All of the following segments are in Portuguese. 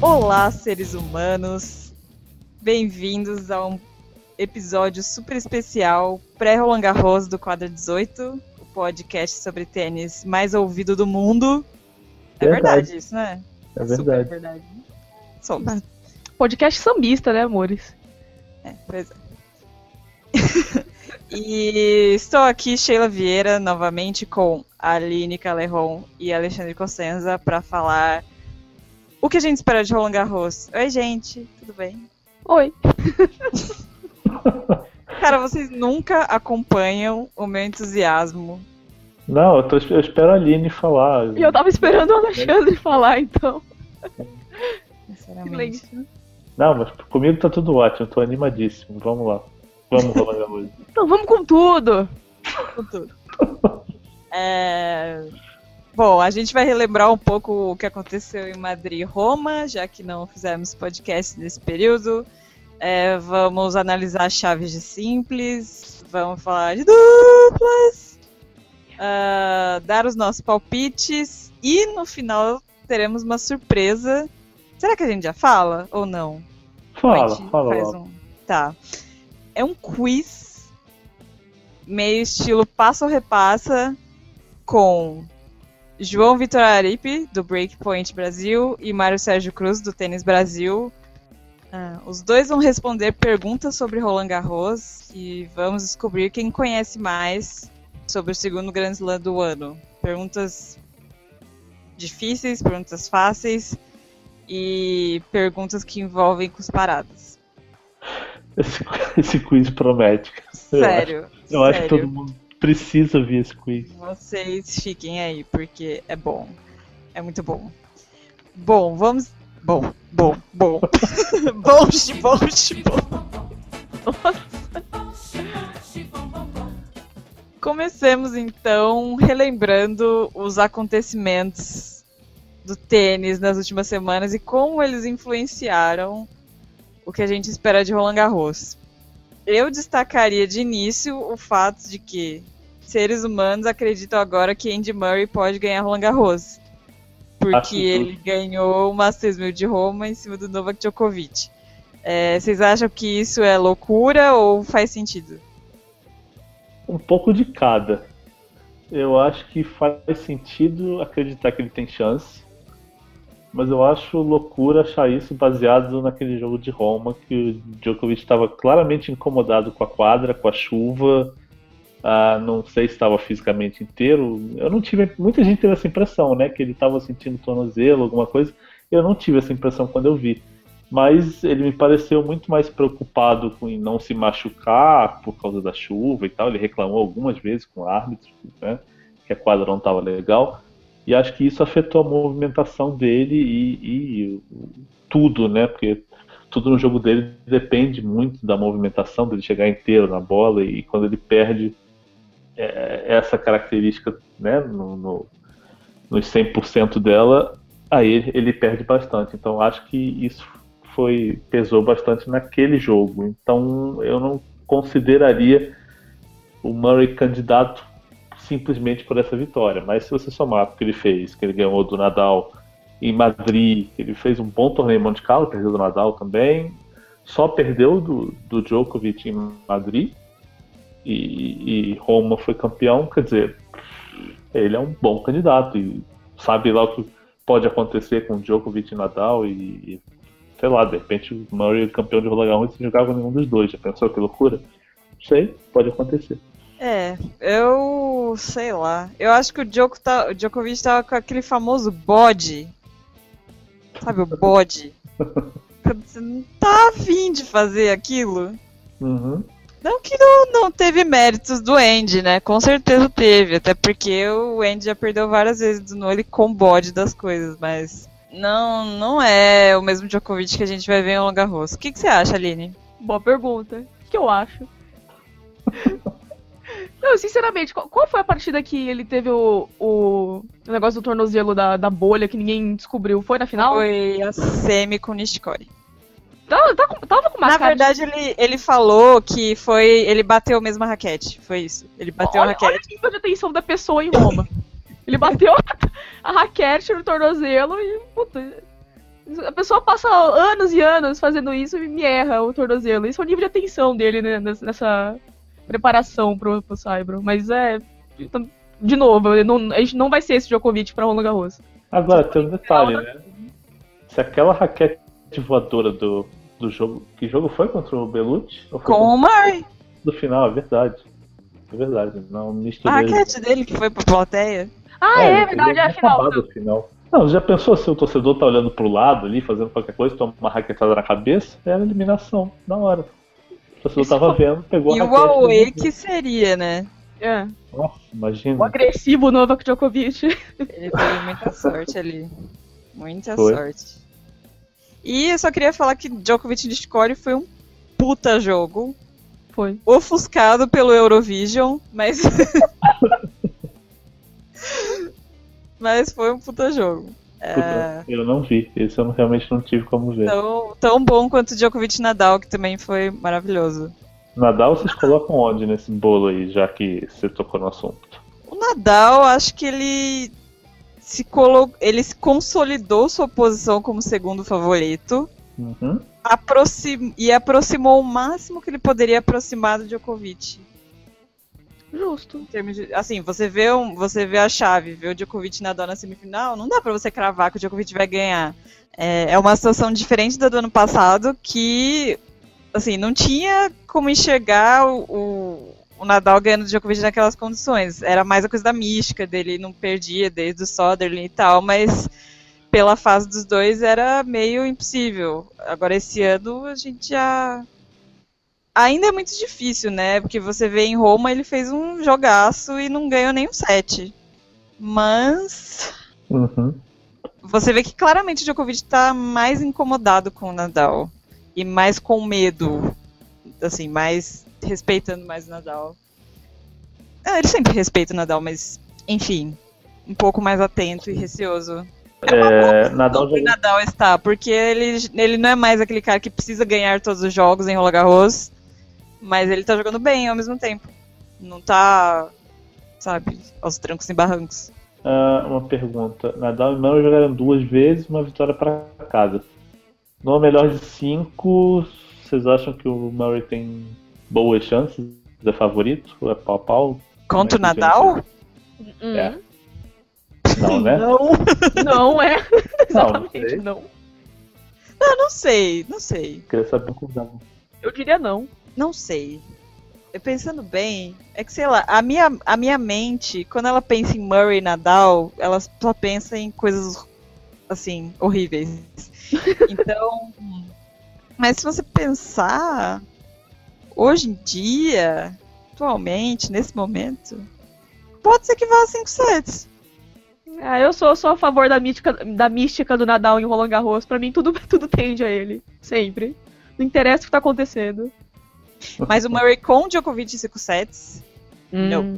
Olá, seres humanos! Bem-vindos a um episódio super especial pré-Roland Garros do Quadra 18, o podcast sobre tênis mais ouvido do mundo. É verdade isso, né? É verdade. Super verdade. Somos. Podcast sambista, né, amores? Pois é. E estou aqui, Sheila Vieira, novamente com Aline Calerron e Alexandre Cossenza para falar o que a gente espera de Roland Garros. Oi, gente, tudo bem? Oi. Cara, vocês nunca acompanham o meu entusiasmo. Não, eu espero a Aline falar. E eu tava esperando o Alexandre falar, então. Sinceramente. Silêncio. Não, mas comigo tá tudo ótimo, tô animadíssimo. Vamos lá. Vamos Roland Garros. Então vamos com tudo. Com tudo. Bom, a gente vai relembrar um pouco o que aconteceu em Madrid e Roma, já que não fizemos podcast nesse período. Vamos analisar chaves de simples, vamos falar de duplas, dar os nossos palpites e no final teremos uma surpresa. Será que a gente já fala ou não? Fala. Tá. É um quiz meio estilo passo ou repassa com João Vitor Aripe, do Breakpoint Brasil, e Mário Sérgio Cruz, do Tênis Brasil. Os dois vão responder perguntas sobre Roland Garros e vamos descobrir quem conhece mais sobre o segundo Grand Slam do ano. Perguntas difíceis, perguntas fáceis e perguntas que envolvem cusparadas. Esse quiz promete. Sério. Eu acho que todo mundo precisa ver esse quiz. Vocês fiquem aí, porque é bom. É muito bom. Bom, vamos... Bom. Bom. Comecemos, então, relembrando os acontecimentos do tênis nas últimas semanas e como eles influenciaram o que a gente espera de Roland Garros. Eu destacaria de início o fato de que seres humanos acreditam agora que Andy Murray pode ganhar Roland Garros. Porque ele ganhou o Masters 1000 de Roma em cima do Novak Djokovic. Vocês acham que isso é loucura ou faz sentido? Um pouco de cada. Eu acho que faz sentido acreditar que ele tem chance. Mas eu acho loucura achar isso baseado naquele jogo de Roma, que o Djokovic estava claramente incomodado com a quadra, com a chuva. Não sei se estava fisicamente inteiro. Eu não tive. Muita gente teve essa impressão, né? Que ele estava sentindo tornozelo, alguma coisa. Eu não tive essa impressão quando eu vi. Mas ele me pareceu muito mais preocupado com não se machucar por causa da chuva e tal. Ele reclamou algumas vezes com o árbitro, né? Que a quadra não estava legal. E acho que isso afetou a movimentação dele e tudo, né? Porque tudo no jogo dele depende muito da movimentação, dele chegar inteiro na bola, e quando ele perde essa característica, né, nos 100% dela, aí ele perde bastante. Então acho que isso pesou bastante naquele jogo. Então eu não consideraria o Murray candidato simplesmente por essa vitória, mas se você somar o que ele fez, que ele ganhou do Nadal em Madrid, que ele fez um bom torneio em Monte Carlo, perdeu do Nadal também, só perdeu do Djokovic em Madrid e Roma foi campeão, quer dizer, ele é um bom candidato e sabe lá o que pode acontecer com Djokovic e Nadal e sei lá, de repente o Murray é campeão de Roland Garros e jogava nenhum dos dois, já pensou que loucura? Não sei, pode acontecer. Eu sei lá. Eu acho que o Djokovic tava com aquele famoso bode. Sabe o bode? Você não tá afim de fazer aquilo. Uhum. Não que não teve méritos do Andy, né? Com certeza teve. Até porque o Andy já perdeu várias vezes no ele com bode das coisas. Mas não é o mesmo Djokovic que a gente vai ver em Roland Garros. O que você acha, Aline? Boa pergunta. O que eu acho? Não, sinceramente, qual foi a partida que ele teve o negócio do tornozelo da bolha que ninguém descobriu? Foi na final? Foi a semi com o Nishikori. Tava com uma Na cara verdade, ele falou que ele bateu mesmo a raquete. Foi isso. Ele bateu a raquete. Olha o nível de atenção da pessoa em Roma. Ele bateu a raquete no tornozelo e... Puta, A pessoa passa anos e anos fazendo isso e me erra o tornozelo. Isso é o nível de atenção dele, né, nessa preparação pro Saibro. Mas de novo, a gente não vai ser esse Djokovic pra Roland Garros. Agora, tem um detalhe, né? Se aquela raquete voadora do jogo... Que jogo foi contra o Belucci? Com o Murray. Do final, é verdade. É verdade. Não misturei. A raquete dele que foi pra plateia. É verdade, é a final. Não, já pensou se o torcedor tá olhando pro lado ali, fazendo qualquer coisa, toma uma raquetada na cabeça? Era eliminação, na hora. O torcedor tava vendo, pegou a raquete. E o Away que seria, né? É. Nossa, imagina. O agressivo Novak Djokovic. Ele teve muita sorte ali. Muita sorte. E eu só queria falar que Djokovic Nishikori foi um puta jogo. Foi. Ofuscado pelo Eurovision, mas... mas foi um puta jogo. Puta, eu não vi. Esse eu realmente não tive como ver. Tão bom quanto o Djokovic Nadal, que também foi maravilhoso. Nadal vocês colocam onde nesse bolo aí, já que você tocou no assunto? O Nadal, acho que ele se consolidou sua posição como segundo favorito. Uhum. Aproximou o máximo que ele poderia aproximar do Djokovic. Justo. Em termos de, assim, você vê a chave, vê o Djokovic e Nadal na semifinal, não dá pra você cravar que o Djokovic vai ganhar. É uma situação diferente da do ano passado, que assim, não tinha como enxergar o Nadal ganhando o Djokovic naquelas condições. Era mais a coisa da mística dele, não perdia desde o Soderling e tal, mas pela fase dos dois era meio impossível. Agora esse ano a gente já... Ainda é muito difícil, né? Porque você vê em Roma, ele fez um jogaço e não ganhou nem um set. Mas... Uhum. Você vê que claramente o Djokovic tá mais incomodado com o Nadal. E mais com medo. Assim, mais respeitando mais o Nadal. Ele sempre respeita o Nadal, mas, enfim, um pouco mais atento e receoso. Nadal está, porque ele não é mais aquele cara que precisa ganhar todos os jogos em Roland Garros, mas ele tá jogando bem ao mesmo tempo. Não tá, sabe, aos trancos e barrancos. Uma pergunta. Nadal e Murray jogaram 2 vezes, uma vitória para cada. No melhor de 5, vocês acham que o Murray tem boas chances? É favorito? Ou é pau a pau? Contra o Nadal? É. Não, né? Não é. Exatamente, não. Não sei. Queria saber o que dava. Eu diria não. Não sei. Eu pensando bem, é que sei lá, a minha mente, quando ela pensa em Murray e Nadal, ela só pensa em coisas, assim, horríveis. Então, mas se você pensar, hoje em dia, atualmente, nesse momento, pode ser que vá a 5 sets. Eu sou a favor da mística do Nadal em Roland Garros. Pra mim, tudo tende a ele. Sempre. Não interessa o que tá acontecendo. Mas o Murray com o Djokovic em 5 sets? Não.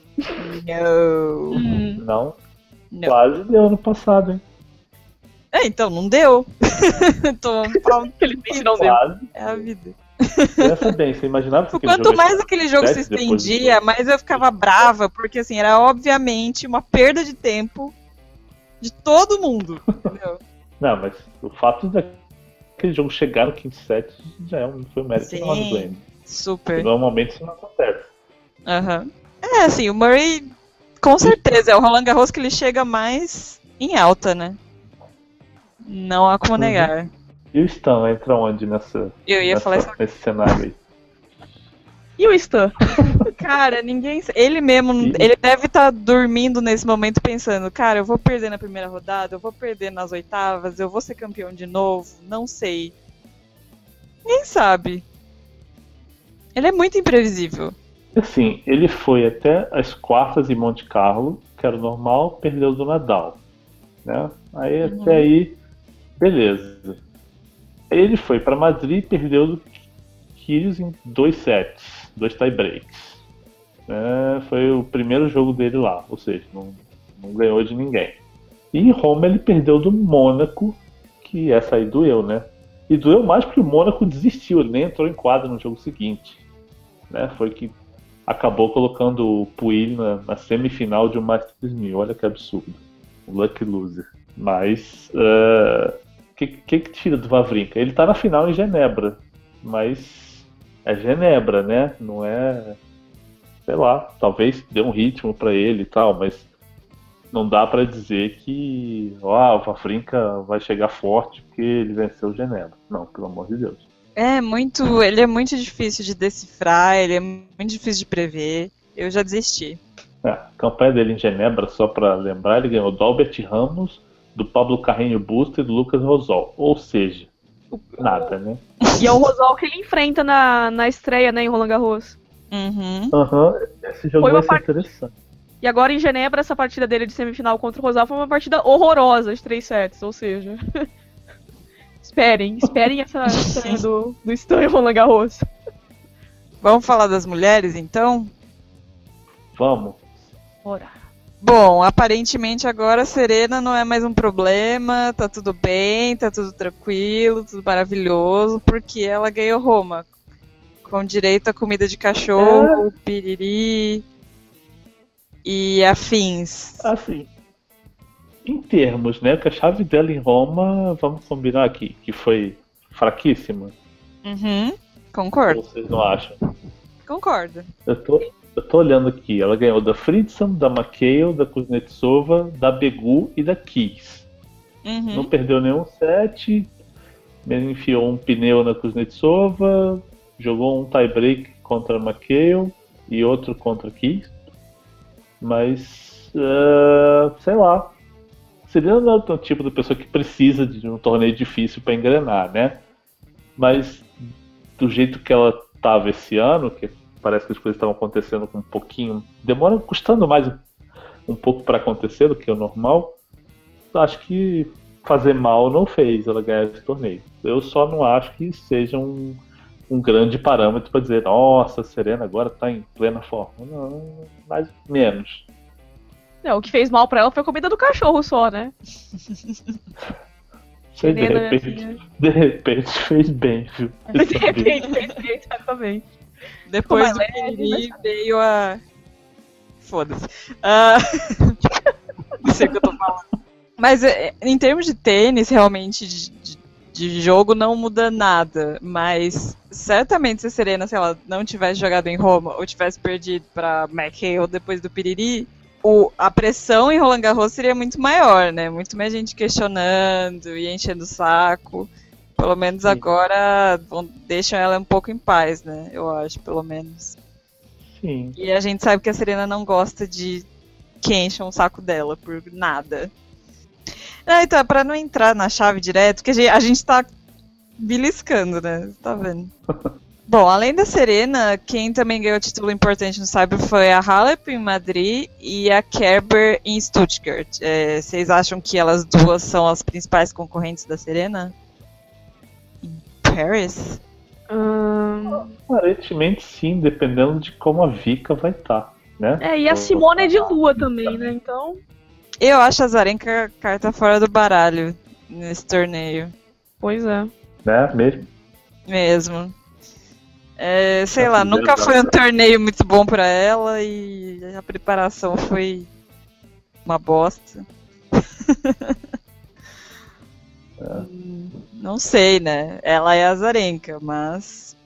Não. Quase deu ano passado, hein? Então, não deu. Felizmente não deu. É a vida. Pensa bem, você imaginava que quanto mais aquele jogo se estendia, mais eu ficava brava, porque assim, era obviamente uma perda de tempo de todo mundo, entendeu? Não, mas o fato daquele jogo chegar no quinto set já foi um mérito enorme do Glenn. Super. Normalmente isso não acontece. Uhum. Assim, o Murray com certeza é o Roland Garros que ele chega mais em alta, né? Não há como negar. E o Stan entra onde nesse cenário aí? E o Stan? Cara, ninguém... Ele mesmo, ele deve estar dormindo nesse momento pensando, cara, eu vou perder na primeira rodada, eu vou perder nas oitavas, eu vou ser campeão de novo, não sei. Ninguém sabe. Ele é muito imprevisível. Assim, ele foi até as quartas em Monte Carlo, que era o normal, perdeu do Nadal. Né? Aí até aí, beleza. Ele foi para Madrid e perdeu do Kyrgios em 2 sets, 2 tie-breaks. Foi o primeiro jogo dele lá, ou seja, não ganhou de ninguém. E em Roma ele perdeu do Mônaco, que essa aí doeu, né? E doeu mais porque o Mônaco desistiu, ele nem entrou em quadra no jogo seguinte. Né? Foi que acabou colocando o Puig na semifinal de um Masters 1000, olha que absurdo. O lucky loser. Mas que tira do Wawrinka? Ele tá na final em Genebra, mas é Genebra, né? Não é, sei lá, talvez dê um ritmo pra ele e tal, mas não dá pra dizer que o Wawrinka vai chegar forte porque ele venceu o Genebra. Não, pelo amor de Deus. Ele é muito difícil de decifrar, ele é muito difícil de prever. Eu já desisti. A campanha dele em Genebra, só pra lembrar, ele ganhou do Albert Ramos, do Pablo Carreño Busta e do Lucas Rosol. Ou seja, nada, né? E é o Rosol que ele enfrenta na estreia, né, em Roland Garros. Uhum. Esse jogo vai ser interessante. E agora em Genebra, essa partida dele de semifinal contra o Rosol foi uma partida horrorosa de 3 sets, ou seja... Esperem essa estreia do Stan em Roland Garros. Vamos falar das mulheres, então? Vamos. Bora. Bom, aparentemente agora a Serena não é mais um problema, tá tudo bem, tá tudo tranquilo, tudo maravilhoso, porque ela ganhou Roma, com direito a comida de cachorro, piriri e afins. Assim, em termos, né, que a chave dela em Roma, vamos combinar aqui, que foi fraquíssima. Uhum, concordo. Ou vocês não acham? Concordo. Eu tô olhando aqui, ela ganhou da Friedson, da McHale, da Kuznetsova, da Begu e da Keys. Uhum. Não perdeu nenhum set, enfiou um pneu na Kuznetsova, jogou um tie-break contra a McHale e outro contra a Keys. Mas, sei lá. Serena não é o tipo de pessoa que precisa de um torneio difícil para engrenar, né? Mas do jeito que ela estava esse ano, que parece que as coisas estavam acontecendo com um pouquinho, custando mais um pouco para acontecer do que o normal, acho que fazer mal não fez ela ganhar esse torneio. Eu só não acho que seja um grande parâmetro para dizer, nossa, a Serena agora está em plena forma. Não, mais menos. Não, o que fez mal pra ela foi a comida do cachorro só, né? Sei, de repente fez bem, viu? De repente fez bem, exatamente. Depois do piriri veio a... Foda-se. Não sei o que eu tô falando. Mas em termos de tênis, realmente, de jogo, não muda nada. Mas certamente se a Serena, se ela não tivesse jogado em Roma ou tivesse perdido pra McHale depois do piriri, a pressão em Roland Garros seria muito maior, né? Muito mais gente questionando e enchendo o saco. Pelo menos Sim. agora deixam ela um pouco em paz, né? Eu acho, pelo menos. Sim. E a gente sabe que a Serena não gosta de que encham o saco dela por nada. Então, pra não entrar na chave direto, porque a gente tá beliscando, né? Tá vendo? Bom, além da Serena, quem também ganhou título importante no Saibro foi a Halep em Madrid e a Kerber em Stuttgart. Vocês acham que elas duas são as principais concorrentes da Serena? Em Paris? Aparentemente sim, dependendo de como a Vika vai estar, né? E a Simona é de lua também, né? Então... Eu acho a Azarenka carta fora do baralho nesse torneio. Pois é. Né? Mesmo. Sei lá, nunca foi um torneio muito bom pra ela e a preparação foi uma bosta. Não sei, né? Ela é a Azarenka, mas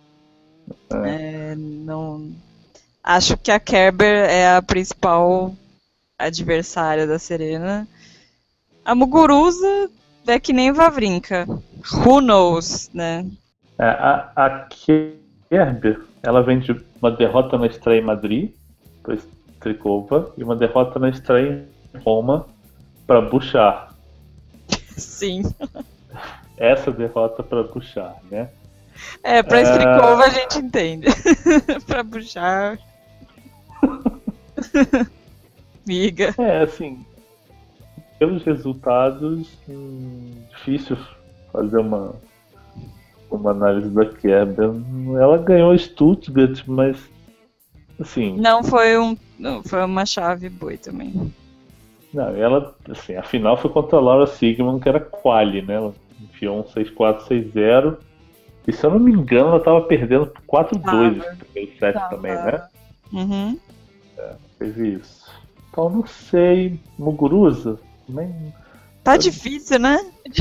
não. Acho que a Kerber é a principal adversária da Serena. A Muguruza é que nem Wawrinka. Who knows, né? A Kerber, ela vem de uma derrota na estreia em Madrid para Strikova e uma derrota na estreia em Roma para Bouchard. Sim. Essa derrota para Bouchard, né? Pra Strikova a gente entende. Pra Bouchard. Miga. Assim, pelos resultados, difícil fazer uma análise da Kerber. Ela ganhou Stuttgart, mas assim... Não, foi uma chave boa também. Não, ela, assim, a final foi contra a Laura Siegemund, que era quali, né? Ela enfiou um 6-4, 6-0. E se eu não me engano, ela tava perdendo por 4-2 no primeiro set também, né? Uhum. Teve isso. Então, não sei. Muguruza? Também Tá difícil, né?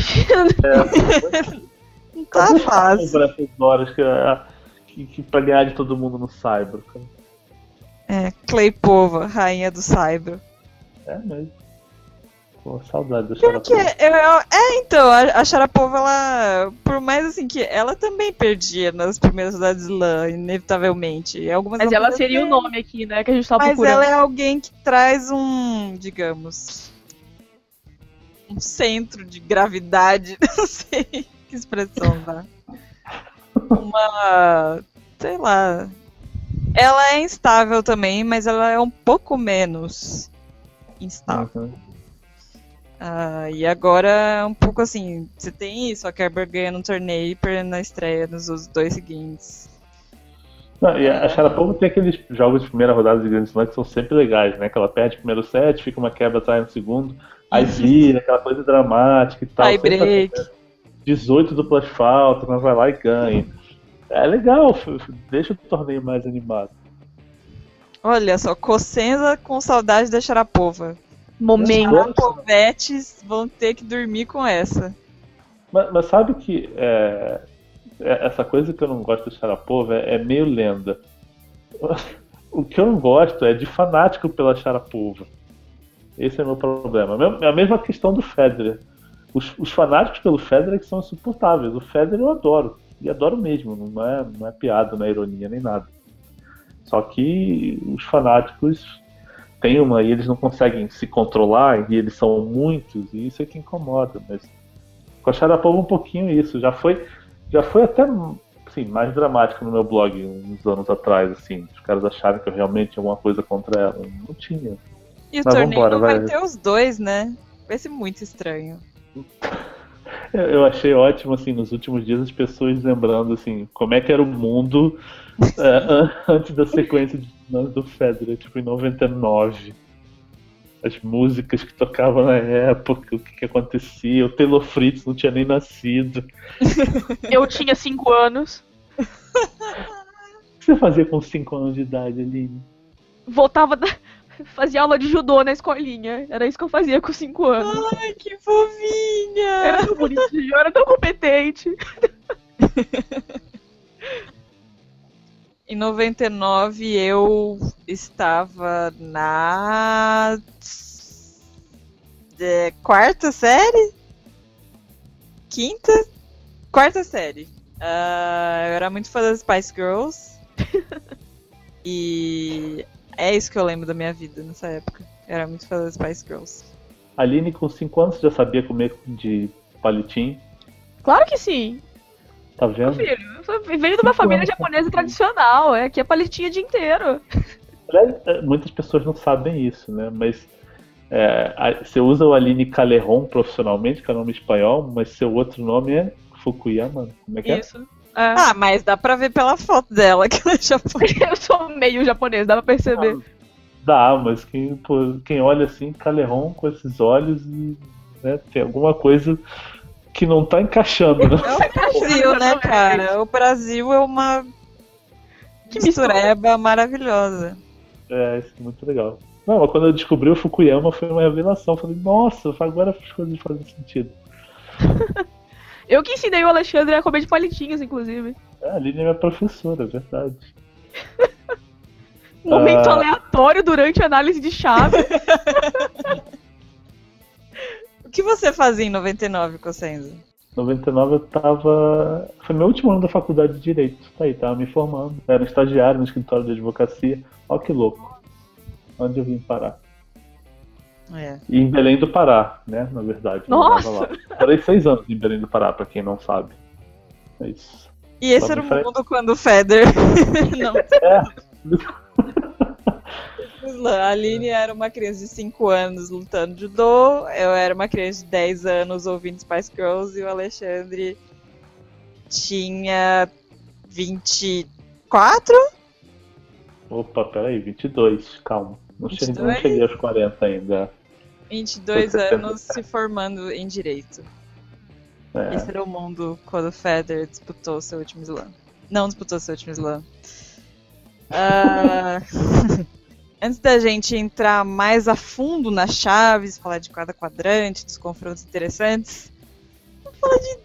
Não tá Cadê fácil. Para essas horas que pra ganhar de todo mundo no Cyber, cara? Claypova, rainha do Cyber. É mesmo. Pô, saudade da Pior que Sharapova. então, a Sharapova, ela, por mais assim que ela também perdia nas primeiras rodadas de slam, inevitavelmente. Algumas Mas ela seria o nome aqui, né, que a gente tava Mas procurando. ela é alguém que traz digamos, um centro de gravidade, não sei que expressão dá. Sei lá. Ela é instável também, mas ela é um pouco menos instável. Uhum. E agora, um pouco assim, você tem isso, a Kerber ganha no torneio e perdendo na estreia nos 2 seguintes. Não, e a Sharapova tem aqueles jogos de primeira rodada de Grand Slam que são sempre legais, né? Que ela perde o primeiro set, fica uma quebra atrás no segundo, aí vira, aquela coisa dramática e tal. Tie break. 18 duplas faltas, mas vai lá e ganha. É legal, deixa o torneio mais animado. Olha só, Cosenza com saudade da Sharapova. Momento. Sharapovetes vão ter que dormir com essa. Mas sabe que essa coisa que eu não gosto da Sharapova é meio lenda. O que eu não gosto é de fanático pela Sharapova. Esse é o meu problema. É a mesma questão do Federer. Os fanáticos pelo Federer que são insuportáveis. O Federer eu adoro. E adoro mesmo. Não é piada, não é ironia, nem nada. Só que os fanáticos têm e eles não conseguem se controlar, e eles são muitos, e isso é que incomoda. Mas com a Sharapova um pouquinho isso. Já foi até assim, mais dramático no meu blog uns anos atrás. Assim, os caras acharam que eu realmente tinha alguma coisa contra ela. Não tinha. E o torneio não vai ter os dois, né? Vai ser muito estranho. Eu achei ótimo, assim, nos últimos dias as pessoas lembrando, assim, como é que era o mundo antes da sequência de finais do Federer, tipo, em 99. As músicas que tocavam na época, o que acontecia. O Taylor Fritz não tinha nem nascido. Eu tinha 5 anos. O que você fazia com 5 anos de idade, Aline? Fazia aula de judô na escolinha. Era isso que eu fazia com 5 anos. Ai, que fofinha! Era tão bonitinho, eu era tão competente. Em 99 eu estava na quarta série? Quinta? Quarta série. Eu era muito fã das Spice Girls. E é isso que eu lembro da minha vida nessa época. Eu era muito fã das Spice Girls. A Aline, com 5 anos, já sabia comer de palitinho? Claro que sim. Tá vendo? Meu filho, eu venho de uma família japonesa tradicional. Aqui é palitinho o dia inteiro. Muitas pessoas não sabem isso, né? Mas você usa o Aline Caleron profissionalmente, que é o nome espanhol, mas seu outro nome é Fukuyama. Como é que Isso. Mas dá pra ver pela foto dela que ela é japonesa. Eu sou meio japonês, dá pra perceber. Dá, mas quem olha assim, Caleron com esses olhos, né, tem alguma coisa que não tá encaixando, né? É o Brasil, né, cara? O Brasil é uma mistureba maravilhosa. Isso é muito legal. Não, mas quando eu descobri o Fukuyama foi uma revelação. Falei, nossa, agora as coisas fazem sentido. Eu que ensinei o Alexandre a comer de palitinhos, inclusive. A Aline é minha professora, é verdade. Momento aleatório durante a análise de chave. O que você fazia em 99, Cosenza? 99 eu tava... Foi meu último ano da faculdade de Direito. Tá aí, tava me formando. Era um estagiário no escritório de advocacia. Ó que louco. Onde eu vim parar? E em Belém do Pará, né? Na verdade. Nossa! Lá. Parei 6 anos em Belém do Pará, pra quem não sabe. É isso. E esse era o mundo quando o Federer... não. A Aline era uma criança de 5 anos lutando judô, eu era uma criança de 10 anos ouvindo Spice Girls e o Alexandre tinha 24? Opa, peraí, 22, calma. Não cheguei aos 40 ainda. 22 anos se formando em Direito. Esse era o mundo quando o Federer disputou seu último slam. Não disputou seu último slam. Antes da gente entrar mais a fundo nas chaves, falar de cada quadrante, dos confrontos interessantes, vamos falar de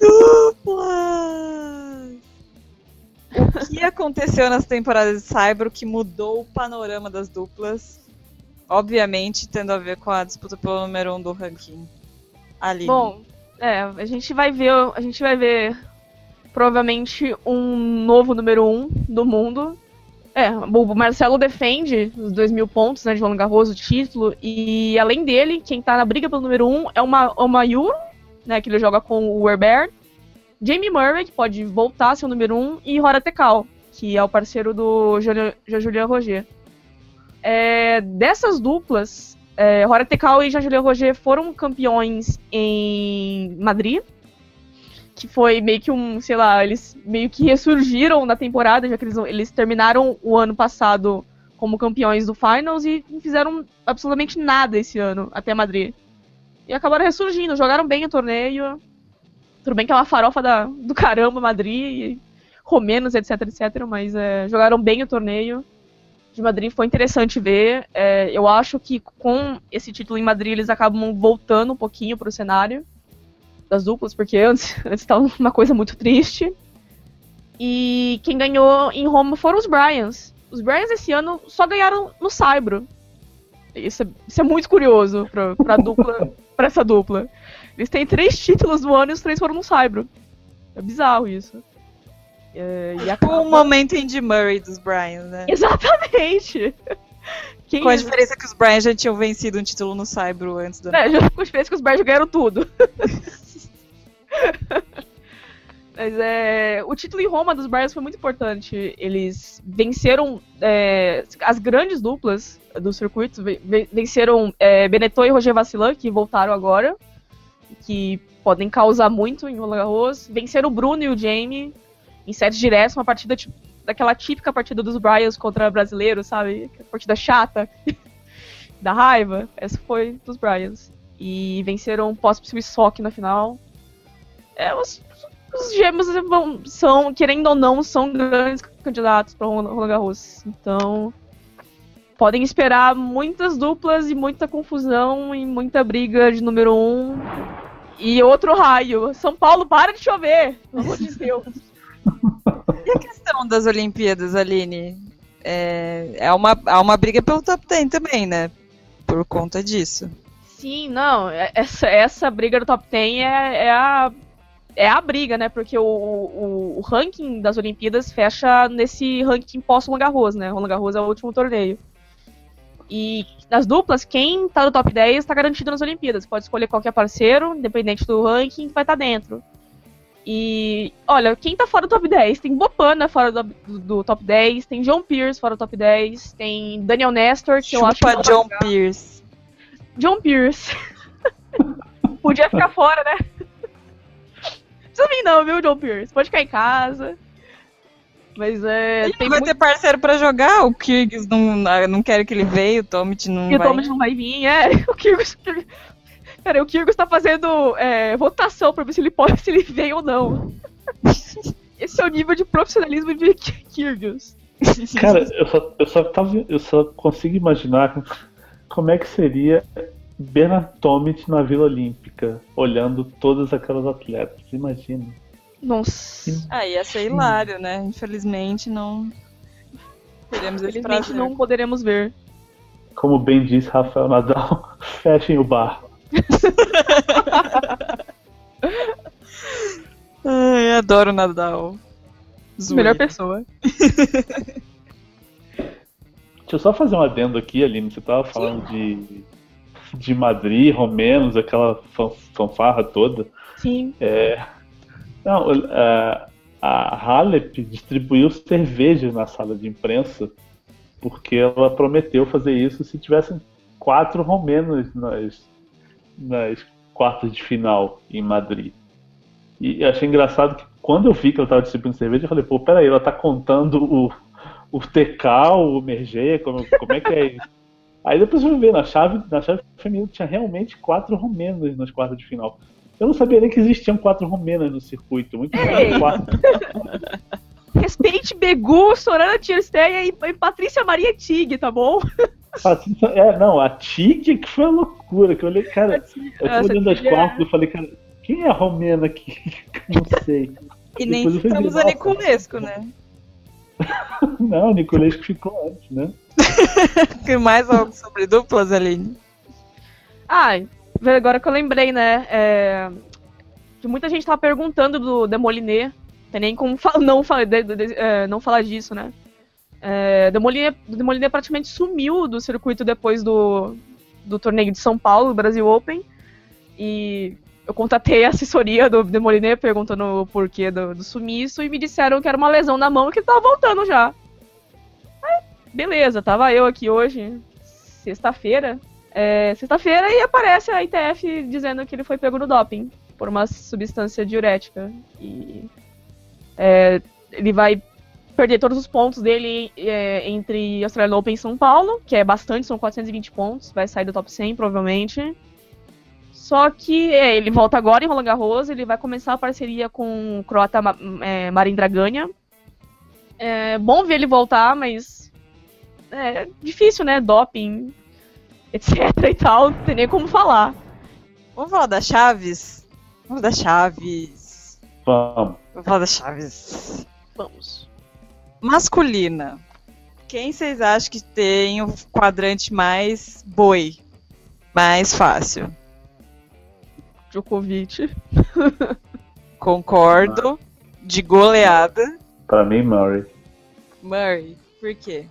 duplas! O que aconteceu nas temporadas de Saibro que mudou o panorama das duplas? Obviamente, tendo a ver com a disputa pelo número 1 do ranking. Ali. Bom, a gente vai ver provavelmente um novo número 1 do mundo. O Marcelo defende os 2.000 pontos, né, de Roland Garros, o título, e além dele, quem tá na briga pelo número 1 é o Mayu, né, que ele joga com o Herbert, Jamie Murray, que pode voltar a ser o número 1, e Horace Tekau, que é o parceiro do Jean-Julien Roger. Dessas duplas, Horace Tekau e Jean-Julien Roger foram campeões em Madrid, que foi meio que eles meio que ressurgiram na temporada, já que eles terminaram o ano passado como campeões do Finals e não fizeram absolutamente nada esse ano, até Madrid. E acabaram ressurgindo, jogaram bem o torneio. Tudo bem que é uma farofa do caramba, Madrid, romenos, etc, mas jogaram bem o torneio de Madrid, foi interessante ver. Eu acho que com esse título em Madrid eles acabam voltando um pouquinho pro cenário das duplas, porque antes estava uma coisa muito triste. E quem ganhou em Roma foram os Bryans. Os Bryans esse ano só ganharam no Saibro. Isso é muito curioso pra essa dupla. Eles têm 3 títulos no ano e os 3 foram no Saibro. É bizarro isso. O momento Andy Murray dos Bryans, né? Exatamente! Com a diferença que os Bryans já tinham vencido um título no Saibro antes do... com a diferença que os Bryans ganharam tudo. Mas o título em Roma dos Bryans foi muito importante. Eles venceram as grandes duplas do circuito, venceram Benetton e Roger Vassilin, que voltaram agora, que podem causar muito em Roland Garros. Venceram o Bruno e o Jamie em sete diretos, uma partida daquela típica partida dos Bryans contra brasileiros, sabe? Aquela partida chata, da raiva. Essa foi dos Bryans. E venceram o Pospisil e Sock na final. Os gêmeos são, querendo ou não, são grandes candidatos para o Roland Garros. Então, podem esperar muitas duplas e muita confusão e muita briga de número 1. E outro raio. São Paulo, para de chover! Pelo amor de Deus. E a questão das Olimpíadas, Aline? É uma briga pelo top 10 também, né? Por conta disso. Sim, não. Essa briga do top 10 é a briga, né? Porque o ranking das Olimpíadas fecha nesse ranking pós-Roland Garros, né? Roland Garros é o último torneio. E nas duplas, quem tá no top 10 tá garantido nas Olimpíadas. Pode escolher qualquer parceiro, independente do ranking, vai estar dentro. E, olha, quem tá fora do top 10? Tem Bopana fora do top 10, tem John Peers fora do top 10, tem Daniel Nestor, que eu acho que John Peers. John Peers. Podia ficar fora, né? Não precisa vir não, viu, John Peers? Pode ficar em casa. Mas Ele vai ter parceiro pra jogar, o Kyrgios não quer que ele venha, o Tomic não vai. E o Tomic não vai vir, o Kyrgios... Cara, o Kyrgios tá fazendo votação pra ver se ele vem ou não. Esse é o nível de profissionalismo de Kyrgios. Cara, eu só consigo imaginar como é que seria Bernard Tomic na Vila Olímpica, olhando todas aquelas atletas. Imagina. Nossa. Ia ser hilário, né? Infelizmente não teremos esse prazer. Infelizmente não poderemos ver. Como bem disse Rafael Nadal, fechem o bar. Ai, adoro Nadal. Melhor pessoa. Deixa eu só fazer um adendo aqui, Aline. Você tava falando de Madrid, romenos, aquela fanfarra toda. Sim. A Halep distribuiu cerveja na sala de imprensa porque ela prometeu fazer isso se tivessem 4 romenos nas quartas de final em Madrid. E eu achei engraçado que quando eu vi que ela estava distribuindo cerveja, eu falei, pô, peraí, ela tá contando o TK, o Mergeia, como é que é isso? Aí depois eu vi, na chave feminina tinha realmente 4 romenos nas quartas de final. Eu não sabia nem que existiam 4 romenas no circuito, muito mais 4. Respeite Begu, Sorana Tiersteia e Patrícia Maria Tig, tá bom? Assim, não, a Tig que foi a loucura, que eu olhei, cara, eu tô olhando as quartas e falei, cara, quem é a romena aqui? Não sei. E nem citamos a Niculescu, né? Não, o Niculescu ficou antes, né? Mais algo sobre duplas, Aline? Agora que eu lembrei, né? Que muita gente tava perguntando do Demoliné. Tem nem como não falar disso, né? Demoliné praticamente sumiu do circuito depois do torneio de São Paulo, Brasil Open. E eu contatei a assessoria do Demoliné perguntando o porquê do sumiço e me disseram que era uma lesão na mão e que ele tava voltando já. Beleza, tava eu aqui hoje, sexta-feira, e aparece a ITF dizendo que ele foi pego no doping por uma substância diurética. E ele vai perder todos os pontos dele entre Australian Open e São Paulo, que é bastante, são 420 pontos, vai sair do top 100 provavelmente. Só que ele volta agora em Roland Garros, ele vai começar a parceria com o croata Marin Draganha. É bom ver ele voltar, mas é difícil, né? Doping, etc e tal, não tem nem como falar. Vamos falar da Chaves? Vamos da Chaves. Vamos falar da Chaves. Vamos. Masculina. Quem vocês acham que tem o quadrante mais boi? Mais fácil? Djokovic. Concordo. De goleada. Pra mim, Murray. Murray. Por quê?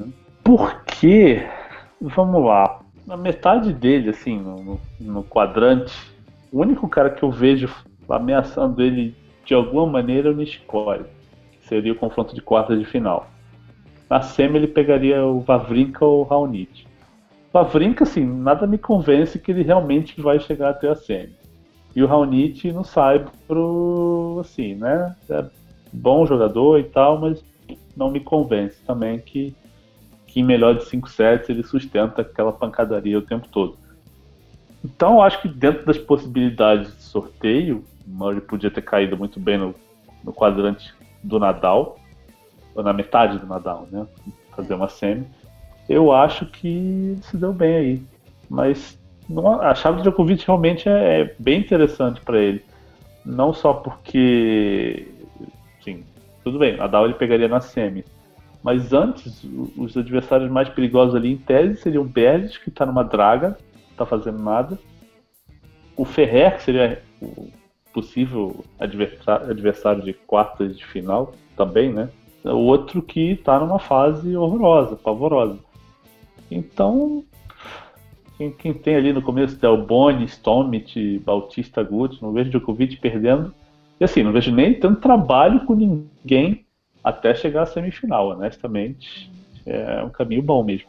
Porque, vamos lá, na metade dele, assim, no quadrante, o único cara que eu vejo ameaçando ele de alguma maneira é o Nishikori, que seria o confronto de quartas de final. Na semi ele pegaria o Wawrinka ou o Raonic. Wawrinka, assim, nada me convence que ele realmente vai chegar até a semi. E o Raonic não sai assim, né? É bom jogador e tal, mas não me convence também que em melhor de 5 sets ele sustenta aquela pancadaria o tempo todo. Então eu acho que dentro das possibilidades de sorteio, o Murray podia ter caído muito bem no quadrante do Nadal, ou na metade do Nadal, né? Fazer uma semi. Eu acho que ele se deu bem aí. Mas a chave do Djokovic realmente é bem interessante para ele. Não só porque, sim, tudo bem, Nadal ele pegaria na semi. Mas antes, os adversários mais perigosos ali, em tese, seriam o Berges, que está numa draga, não está fazendo nada. O Ferrer, que seria o possível adversário de quartas de final, também, né? O outro que está numa fase horrorosa, pavorosa. Então, quem tem ali no começo, Delboni, Stomit, Bautista Agut, não vejo Djokovic perdendo. E assim, não vejo nem tanto trabalho com ninguém até chegar à semifinal, honestamente. É um caminho bom mesmo.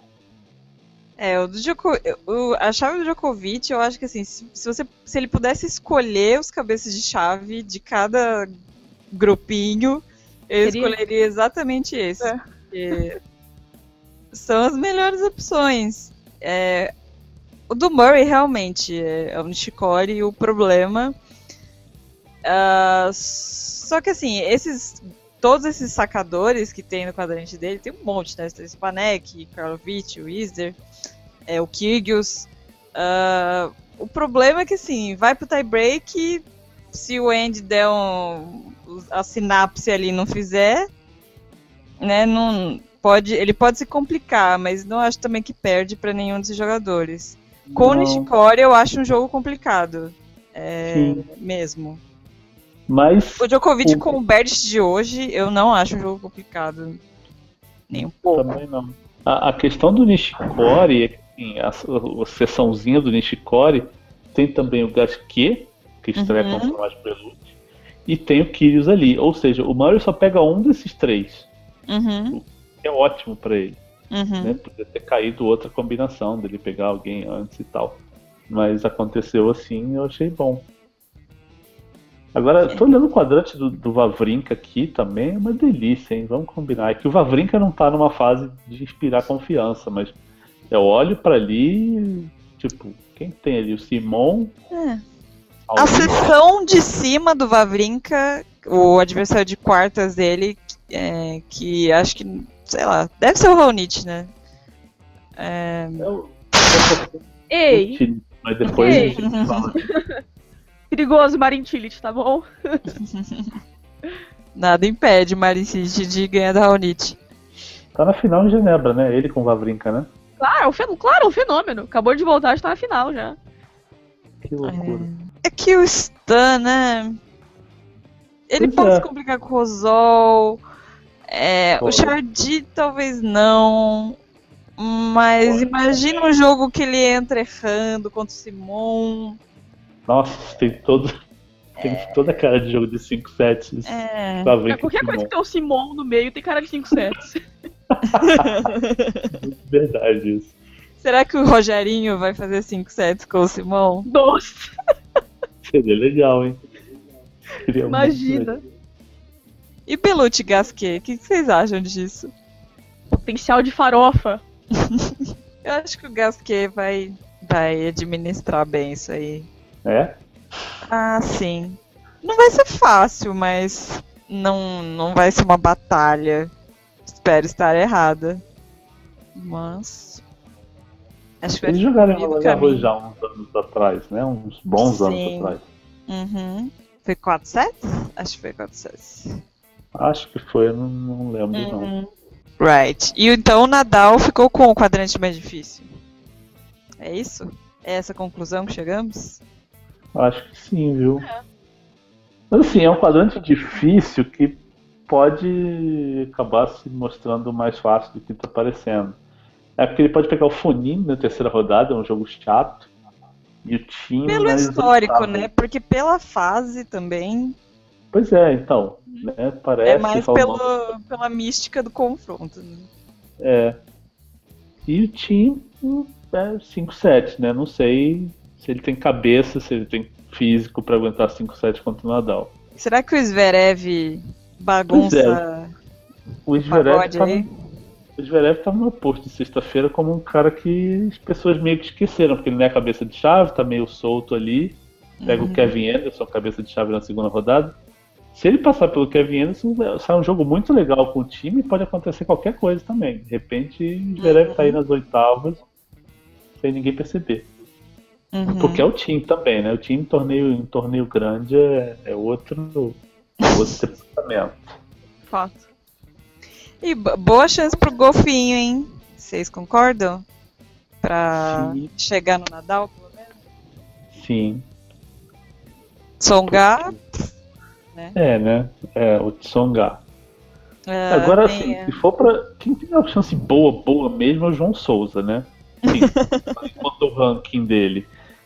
A chave do Djokovic, eu acho que assim, se ele pudesse escolher os cabeças de chave de cada grupinho, eu escolheria exatamente esse. Porque são as melhores opções. O do Murray realmente é o Nishikori o problema. Só que assim, todos esses sacadores que tem no quadrante dele, tem um monte, né? Tem o Spanek, Karlovic, o Isner, o Kyrgios. O problema é que assim, vai pro tie-break, se o Andy der a sinapse ali não fizer, né? Ele pode se complicar, mas não acho também que perde para nenhum desses jogadores. Com o Nishikori eu acho um jogo complicado. Mesmo. Mas o Djokovic com o Berges de hoje, eu não acho um jogo complicado. Nem um pouco. Também não. A questão do Nishikori é que assim, a seçãozinha do Nishikori tem também o Gasquet, que estreia contra o Tomás Bellucci, e tem o Kyrgios ali. Ou seja, o Murray só pega um desses três. O que é ótimo pra ele. Né? Podia ter caído outra combinação dele pegar alguém antes e tal. Mas aconteceu assim, eu achei bom. Agora, tô olhando o quadrante do Wawrinka aqui também, é uma delícia, hein? Vamos combinar. É que o Wawrinka não tá numa fase de inspirar confiança, mas eu olho pra ali, tipo, quem tem ali? O Simon? A seção de cima do Wawrinka, o adversário de quartas dele, que acho que, sei lá, deve ser o Raonic, né? Ei! Mas depois Ei. a gente fala. Perigoso Marin Cilic, tá bom? Nada impede o Marin Cilic de ganhar da Raonic. Tá na final em Genebra, né? Ele com o Wawrinka, né? Claro, um fenômeno. Acabou de voltar, já tá na final já. Que loucura. É que o Stan, né? Ele Pois pode é. se complicar com o Rosol. O Pode. Chardy talvez não. Mas Pode. imagina um jogo que ele entra errando contra o Simon. Nossa, tem toda a cara de jogo de 5 sets. Qualquer coisa que tem o Simon no meio tem cara de 5 sets. Verdade isso. Será que o Rogerinho vai fazer 5 sets com o Simon? Nossa, Seria legal, hein? Seria muito imagina. legal. E Belucci Gasquet, o que vocês acham disso? Potencial de farofa. Eu acho que o Gasquet vai administrar bem isso aí. É? Ah, sim. Não vai ser fácil, mas não vai ser uma batalha. Espero estar errada. Mas acho que vai Eles ser jogaram em meio do Roland Garros caminho. já uns anos atrás, né? Uns bons anos Sim. atrás. Uhum. Foi 4 sets? Acho que foi 4 sets. Acho que foi, eu não lembro não. Uhum. Right. E então o Nadal ficou com o quadrante mais difícil. É isso? É essa a conclusão que chegamos? Acho que sim, viu? Mas assim, é um quadrante difícil que pode acabar se mostrando mais fácil do que tá parecendo. É porque ele pode pegar o Fonin na terceira rodada, é um jogo chato. E o time Pelo nas histórico, oitavas. né? Porque pela fase também Pois é, então. Né, parece é mais falando- pela mística do confronto. Né? É. E o time é 5-7, né? Não sei se ele tem cabeça, se ele tem físico pra aguentar 5-7 contra o Nadal. Será que o Zverev bagunça O o Zverev pagode tá, aí? o Zverev tá no posto de sexta-feira como um cara que as pessoas meio que esqueceram, porque ele não é cabeça de chave, tá meio solto ali. Pega o Kevin Anderson, cabeça de chave na segunda rodada. Se ele passar pelo Kevin Anderson, sai um jogo muito legal com o time e pode acontecer qualquer coisa também. De repente, o Zverev tá aí nas oitavas sem ninguém perceber. Uhum. Porque é o time também, né? O time em torneio grande é outro departamento. Fato. E boa chance pro golfinho, hein? Vocês concordam? Pra Sim. chegar no Nadal, pelo menos? Sim. Tsonga. Né? É, o Tsonga. É, Agora, tem, assim, se for pra. Quem tem uma chance boa mesmo é o João Souza, né? Sim, quanto ao ranking dele.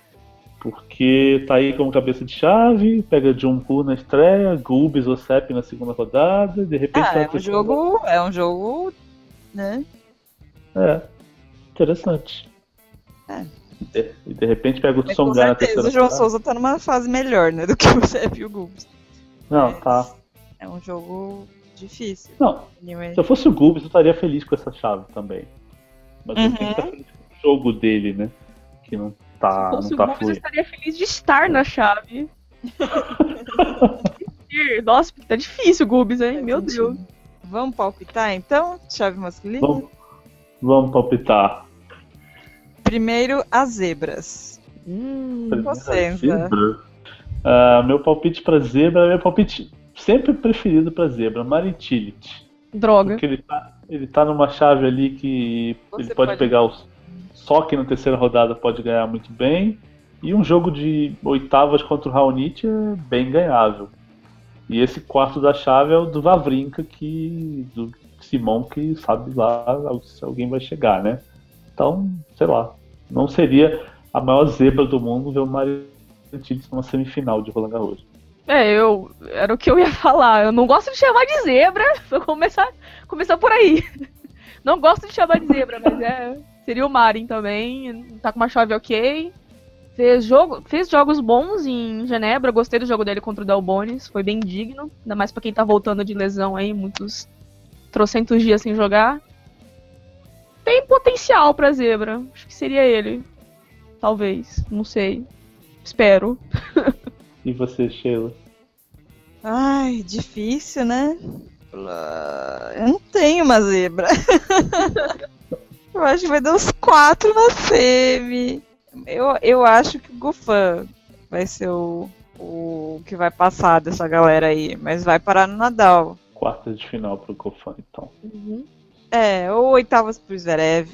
Porque tá aí como cabeça de chave, pega John Ku na estreia, Gulbis ou Sepp na segunda rodada, e de repente tá na terceira é um jogo, né? É, interessante. E de repente pega o Mas com Tsonga na certeza terceira o João rodada. Souza tá numa fase melhor, né? Do que o Sepp e o Gubs. Não, tá. É um jogo difícil. Não, Anyway. se eu fosse o Gulbis, eu estaria feliz com essa chave também. Mas eu tenho que estar Uhum. feliz com o jogo dele, né? Que não tá, Se fosse não o tá Gubs, eu fluindo. estaria feliz de estar na chave. Nossa, tá difícil o Gubs, hein? Meu Deus. Vamos palpitar então? Chave masculina? Vamos palpitar. Primeiro, as zebras. Você, Zebra. Meu palpite pra zebra é meu palpite sempre preferido pra zebra, Marin Cilic. Droga. Porque ele tá numa chave ali que Você ele pode pode- pegar só que na terceira rodada pode ganhar muito bem. E um jogo de oitavas contra o Raonic é bem ganhável. E esse quarto da chave é o do Wawrinka, do Simon, que sabe lá se alguém vai chegar, né? Então, sei lá, não seria a maior zebra do mundo ver o Marin Cilic numa semifinal de Roland Garros. Era o que eu ia falar. Eu não gosto de chamar de zebra. Vou começar por aí. Não gosto de chamar de zebra, mas seria o Marin também. Tá com uma chave ok. Fez jogos bons em Genebra. Gostei do jogo dele contra o Delbonis. Foi bem digno. Ainda mais pra quem tá voltando de lesão aí. Muitos trocentos dias sem jogar. Tem potencial pra zebra. Acho que seria ele. Talvez. Não sei. Espero. E você, Sheila? Ai, difícil, né? Eu não tenho uma zebra. Eu acho que vai dar uns 4 na semi. Eu acho que o Gufan vai ser o que vai passar dessa galera aí, mas vai parar no Nadal. Quartas de final pro Gofan, então. Ou oitavas pro Zverev.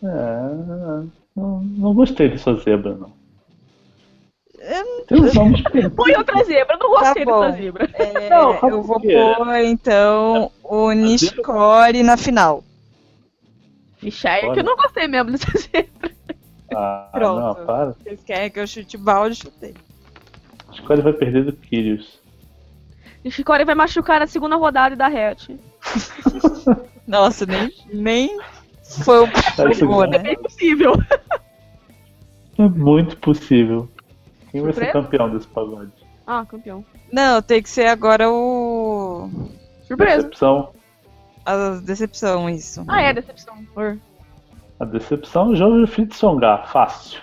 Não gostei dessa zebra, não. Tem uns nomes Põe outra zebra, eu não gostei dessa zebra. Não, eu vou pôr, então, o Nishikori na final. Michael, que eu não gostei mesmo dessa zebra. Pronto. Não, para. Vocês querem que eu chute balde? Chutei. Acho que ele vai perder do Kyrgios. Nishikori vai machucar na segunda rodada e dar hatch. Nossa, nem foi boa, né? É impossível. É muito possível. Quem vai ser Surpresa? campeão desse pagode? Campeão. Não, tem que ser agora o... Surpresa. Decepção. A decepção, isso. É decepção. A decepção, João Fritz Songar. Fácil.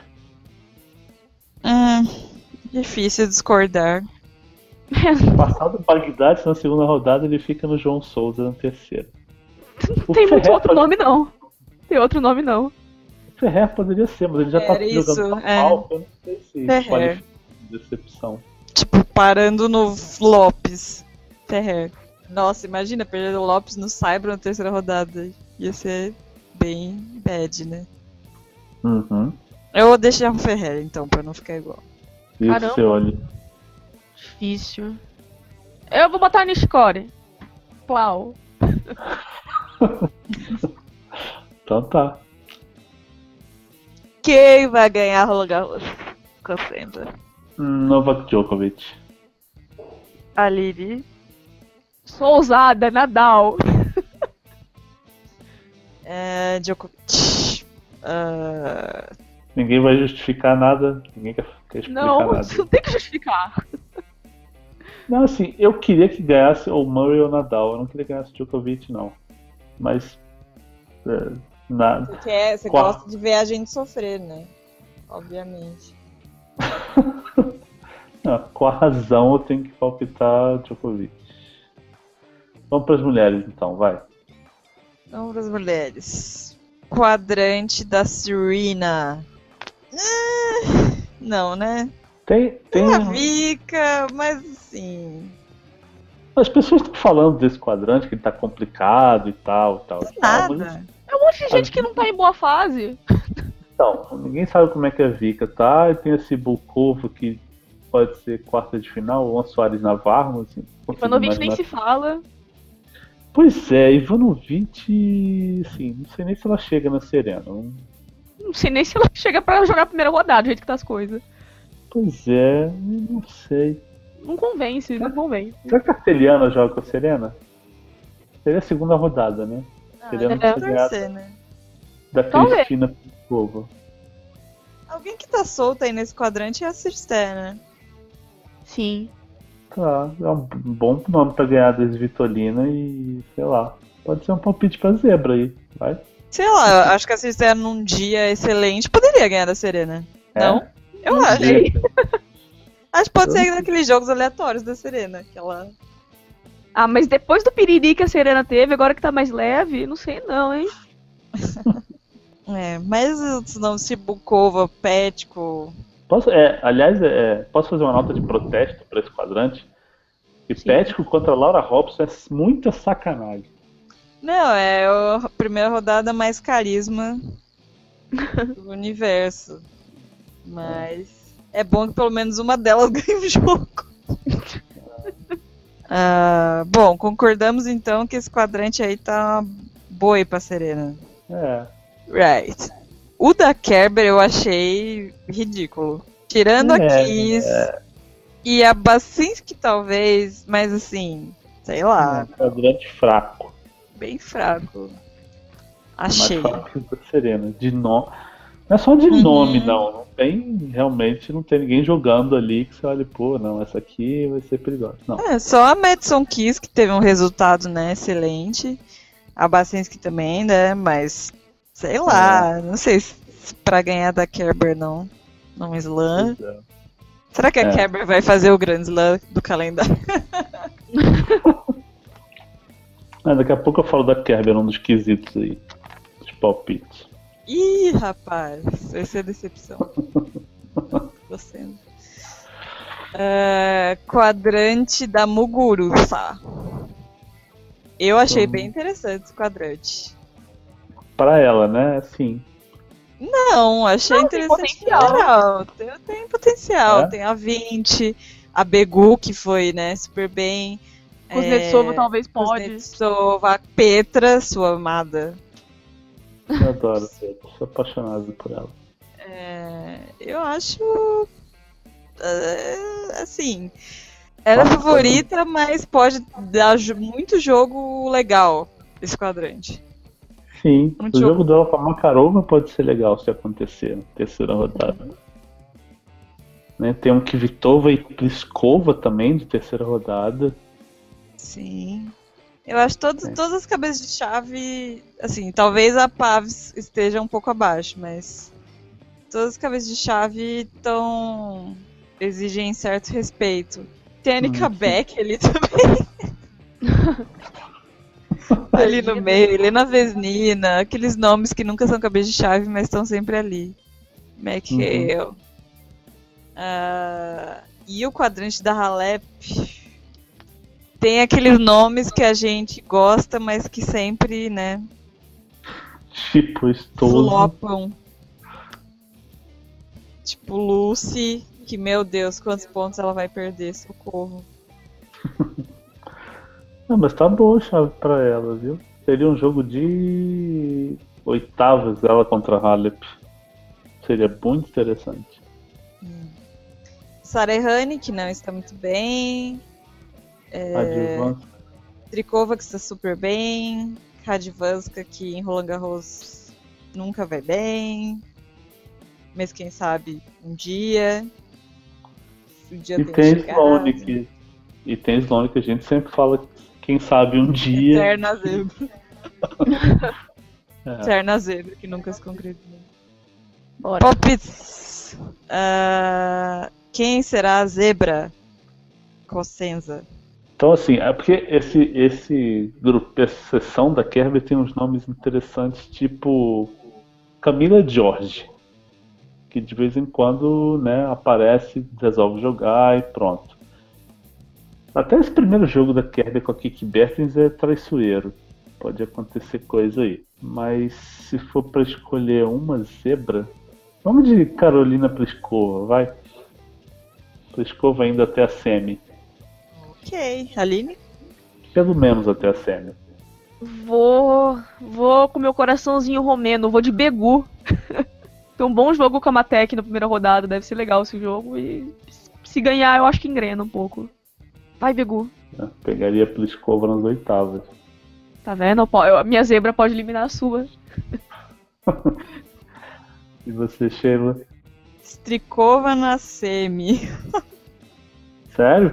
Difícil discordar. Passado o Bagdad na segunda rodada, ele fica no João Souza na terceira. Não tem muito outro nome, não. Tem outro nome, não. O Ferrer poderia ser, mas ele já tá Era isso, jogando tão mal que eu não sei se Ferrer. qualifica de decepção. Tipo, parando no Lopes. Ferrer. Nossa, imagina perder o Lopes no Saibro na terceira rodada. Ia ser bem bad, né? Uhum. Eu vou deixar o Ferrer, então, pra não ficar igual. Isso, Caramba. você olha. Difícil. Eu vou botar Nishikori. Plau. Então tá. Quem vai ganhar Roland Garros? Cassandra. Novak Djokovic. Aline. Sou ousada, Nadal. Djokovic. Ninguém vai justificar nada. Ninguém quer explicar Não, nada. você não tem que justificar. Não, assim, eu queria que ganhasse o Murray ou o Nadal. Eu não queria que ganhasse o Djokovic, não. Mas... Você gosta de ver a gente sofrer, né? Obviamente. Não, com a razão eu tenho que palpitar Djokovic. Vamos para as mulheres, então, vai. Vamos para as mulheres. Quadrante da Serena. Não, né? Tem a Vika, mas assim... As pessoas estão falando desse quadrante, que ele tá complicado e tal. Nada. Mas, É um monte de gente que não tá em boa fase. então, ninguém sabe como é que a Vika tá. E tem esse Bulkova que pode ser quarta de final, ou uma Soares Navarro, assim. Ivanovic nem se fala. Pois é, Ivanovic, assim, não sei nem se ela chega na Serena. Não sei nem se ela chega pra jogar a primeira rodada, do jeito que tá as coisas. Pois é, não sei. Não convence. Será que a Celiana joga com a Serena? Seria a segunda rodada, né? Serena precisa ganhar né? da Talvez. Cristina Pliskova. Alguém que tá solta aí nesse quadrante é a Cisterna. Sim. Tá, é um bom nome pra ganhar da Svitolina e, sei lá, pode ser um palpite pra zebra aí, vai? Sei lá, acho que a Cisterna num dia excelente poderia ganhar da Serena. Não? Eu acho. Acho que pode ser daqueles jogos aleatórios da Serena, que ela... Mas depois do piriri que a Serena teve, agora que tá mais leve, não sei não, hein? Mas os nomes tipo Bukova, Pético... Posso fazer uma nota de protesto para esse quadrante? E Sim. Pético contra Laura Robson é muita sacanagem. Não, é a primeira rodada mais carisma do universo. Mas é bom que pelo menos uma delas ganhe o jogo. Bom, concordamos então que esse quadrante aí tá boi pra Serena. Right. O da Kerber eu achei ridículo. Tirando a Kiss e a Basinski talvez, mas assim, sei lá. Quadrante fraco. Bem fraco. Achei. Mais fraco que a Serena. Não é só de nome, não. Realmente não tem ninguém jogando ali que você olha, pô, não, essa aqui vai ser perigosa. Não. Só a Madison Keys que teve um resultado, né, excelente. A Basinski também, né, mas sei lá, não sei se pra ganhar da Kerber não slam. Será que a Kerber vai fazer o grande slam do calendário? Daqui a pouco eu falo da Kerber, um dos quesitos aí, dos palpites. Ih, rapaz, vai ser decepção. Tô sendo. Quadrante da Muguruza. Eu achei bem interessante esse quadrante. Pra ela, né? Sim. Não, achei Não, tem interessante. potencial. Tem potencial. É? Tem a 20, a Begu, que foi, né, super bem. Kuznetsova talvez pode. Kuznetsova, a Petra, sua amada. Eu adoro, sou apaixonado por ela. Eu acho. Assim. Ela é favorita, mas pode dar muito jogo legal esse quadrante. Sim, Muito o jogo. jogo dela com a Makarova pode ser legal se acontecer na terceira rodada. Né, tem um Kvitova e Pliskova também de terceira rodada. Sim. Eu acho que todas as cabeças de chave. Assim, talvez a Pavs esteja um pouco abaixo, mas. Todas as cabeças de chave exigem certo respeito. Tem a Annika Beck ali também. Ali no meio, Helena Vesnina, aqueles nomes que nunca são cabeça de chave, mas estão sempre ali. McHale. E o quadrante da Halep tem aqueles nomes que a gente gosta, mas que sempre, né, Tipo, Stolze. flopam. Tipo Lucy, que meu Deus, quantos pontos ela vai perder, socorro. Não, mas tá boa a chave pra ela, viu? Seria um jogo de oitavas ela contra a Halep. Seria muito interessante. Sarehane, que não está muito bem. Advança. Trikova, que está super bem. Radvanska, que em Roland Garros nunca vai bem. Mas quem sabe um dia. O dia E tem tem chegado. Sloane, e tem Sloane que a gente sempre fala, quem sabe um dia. Eterna zebra. Eterna zebra, que nunca se concretizou. Bora. Palpites. Quem será a zebra? Cosenza. Então, assim, é porque esse grupo, essa seção da Kerber tem uns nomes interessantes, tipo Camila Jorge, que de vez em quando, né, aparece, resolve jogar e pronto. Até esse primeiro jogo da Kerber com a Kiki Bertens é traiçoeiro. Pode acontecer coisa aí. Mas se for pra escolher uma zebra, vamos de Carolina Pliskova, vai. Pliskova ainda até a semi. Ok. Aline? Pelo menos até a semi. Vou com meu coraçãozinho romeno, vou de Begu. Tem um bom jogo com a Matek na primeira rodada, deve ser legal esse jogo. E se ganhar, eu acho que engrena um pouco. Vai, Begu. Pegaria Pliskova nas oitavas. Tá vendo? A minha zebra pode eliminar a sua. E você, Sheila? Strikova na semi. Sério?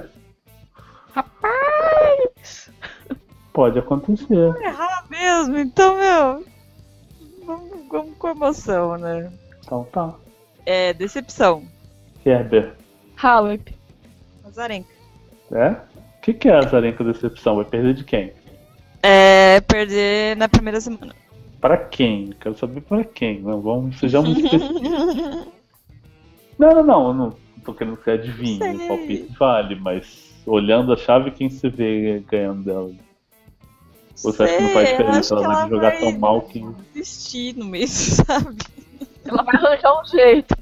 Rapaz! Pode acontecer. Errar mesmo, então, meu. Vamos com emoção, né? Então tá. Decepção. Kerber. Halep. Azarenka. É? O que é a Azarenka decepção? Vai perder de quem? Perder na primeira semana. Para quem? Quero saber para quem. Não, sejamos específicos. Não. Eu não tô querendo que você adivinhe. O palpite vale, mas olhando a chave, quem você vê ganhando dela? Ou você acha que não faz diferença? Ela vai jogar tão mal que. Desistir no meio, sabe? Ela vai arranjar um jeito.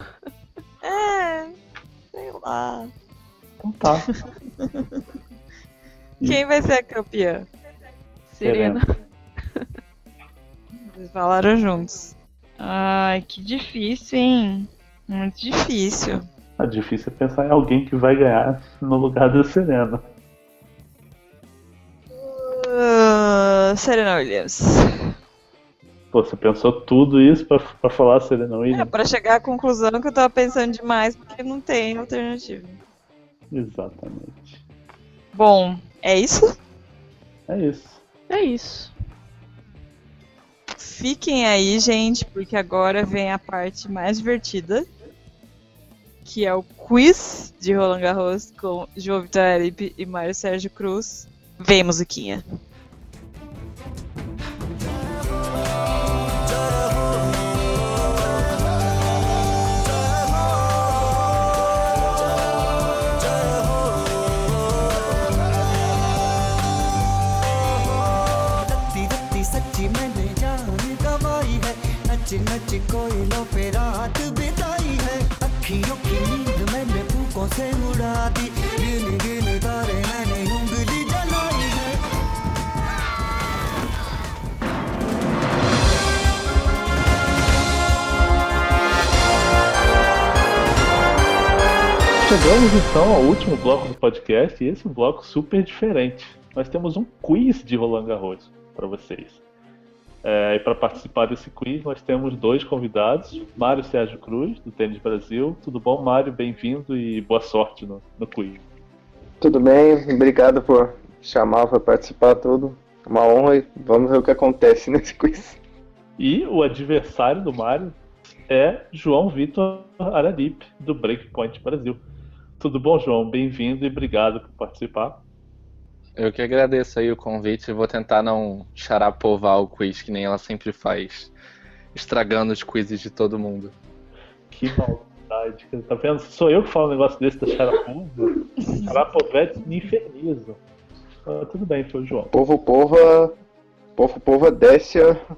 Sei lá. Então tá. Quem vai ser a campeã? Serena. Eles falaram juntos. Ai, que difícil, hein? Muito difícil. É difícil pensar em alguém que vai ganhar no lugar da Serena. Serena Williams. Pô, você pensou tudo isso pra falar Serena Williams? Pra chegar à conclusão que eu tava pensando demais, porque não tem alternativa. Exatamente. Bom, é isso? É isso. É isso. Fiquem aí, gente, porque agora vem a parte mais divertida, que é o quiz de Roland Garros com João Vitor Aripe e Mário Sérgio Cruz. Vem, musiquinha. chegamos então ao último bloco do podcast, e esse é um bloco super diferente. Nós temos um quiz de Roland Garros para vocês. E para participar desse quiz, nós temos 2 convidados, Mário Sérgio Cruz, do Tênis Brasil. Tudo bom, Mário? Bem-vindo e boa sorte no quiz. Tudo bem, obrigado por chamar para participar, tudo. Uma honra e vamos ver o que acontece nesse quiz. E o adversário do Mário é João Vitor Araripe, do Breakpoint Brasil. Tudo bom, João? Bem-vindo e obrigado por participar. Eu que agradeço aí o convite e vou tentar não xarapovar o quiz que nem ela sempre faz, estragando os quizzes de todo mundo. Que maldade, tá vendo? Sou eu que falo um negócio desse da xarapova. Xarapovete me inferniza. Tudo bem, foi o João. Povo desce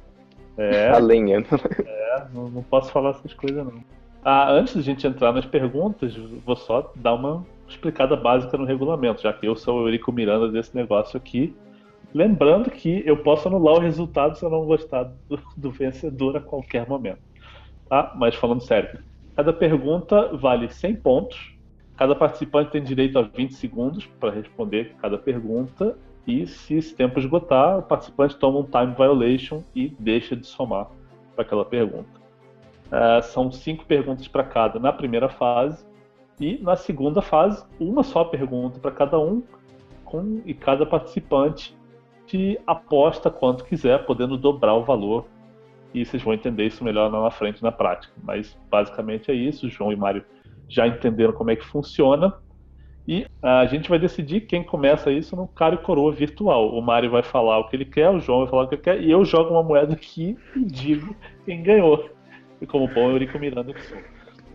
a lenha. Não posso falar essas coisas não. Antes de a gente entrar nas perguntas, vou só dar uma explicada básica no regulamento, já que eu sou o Eurico Miranda desse negócio aqui. Lembrando que eu posso anular o resultado se eu não gostar do vencedor a qualquer momento. Tá? Mas falando sério, cada pergunta vale 100 pontos. Cada participante tem direito a 20 segundos para responder cada pergunta. E se esse tempo esgotar, o participante toma um time violation e deixa de somar para aquela pergunta. São 5 perguntas para cada na primeira fase. E na segunda fase, uma só pergunta para cada um. E cada participante te aposta quanto quiser, podendo dobrar o valor. E vocês vão entender isso melhor lá na frente na prática. Mas basicamente é isso. O João e o Mário já entenderam como é que funciona. E a gente vai decidir quem começa isso no cara e coroa virtual. O Mário vai falar o que ele quer, o João vai falar o que ele quer, e eu jogo uma moeda aqui e digo quem ganhou. E como bom Eurico Miranda que sou.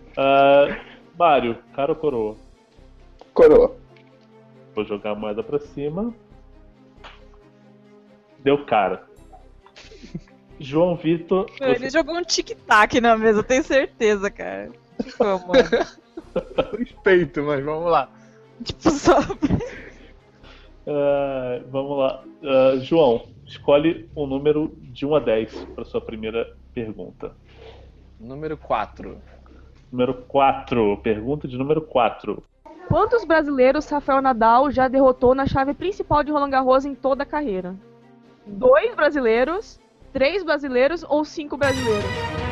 Mário, cara ou coroa? Coroa. Vou jogar a moeda pra cima. Deu cara. João Vitor... Ele jogou um tic-tac na mesa, eu tenho certeza, cara. Como? Respeito, mas vamos lá. Tipo, só... vamos lá. João, escolhe um número de 1 a 10 para sua primeira pergunta. Número 4. Número 4. Pergunta de número 4. Quantos brasileiros Rafael Nadal já derrotou na chave principal de Roland Garros em toda a carreira? 2 brasileiros, 3 brasileiros ou 5 brasileiros?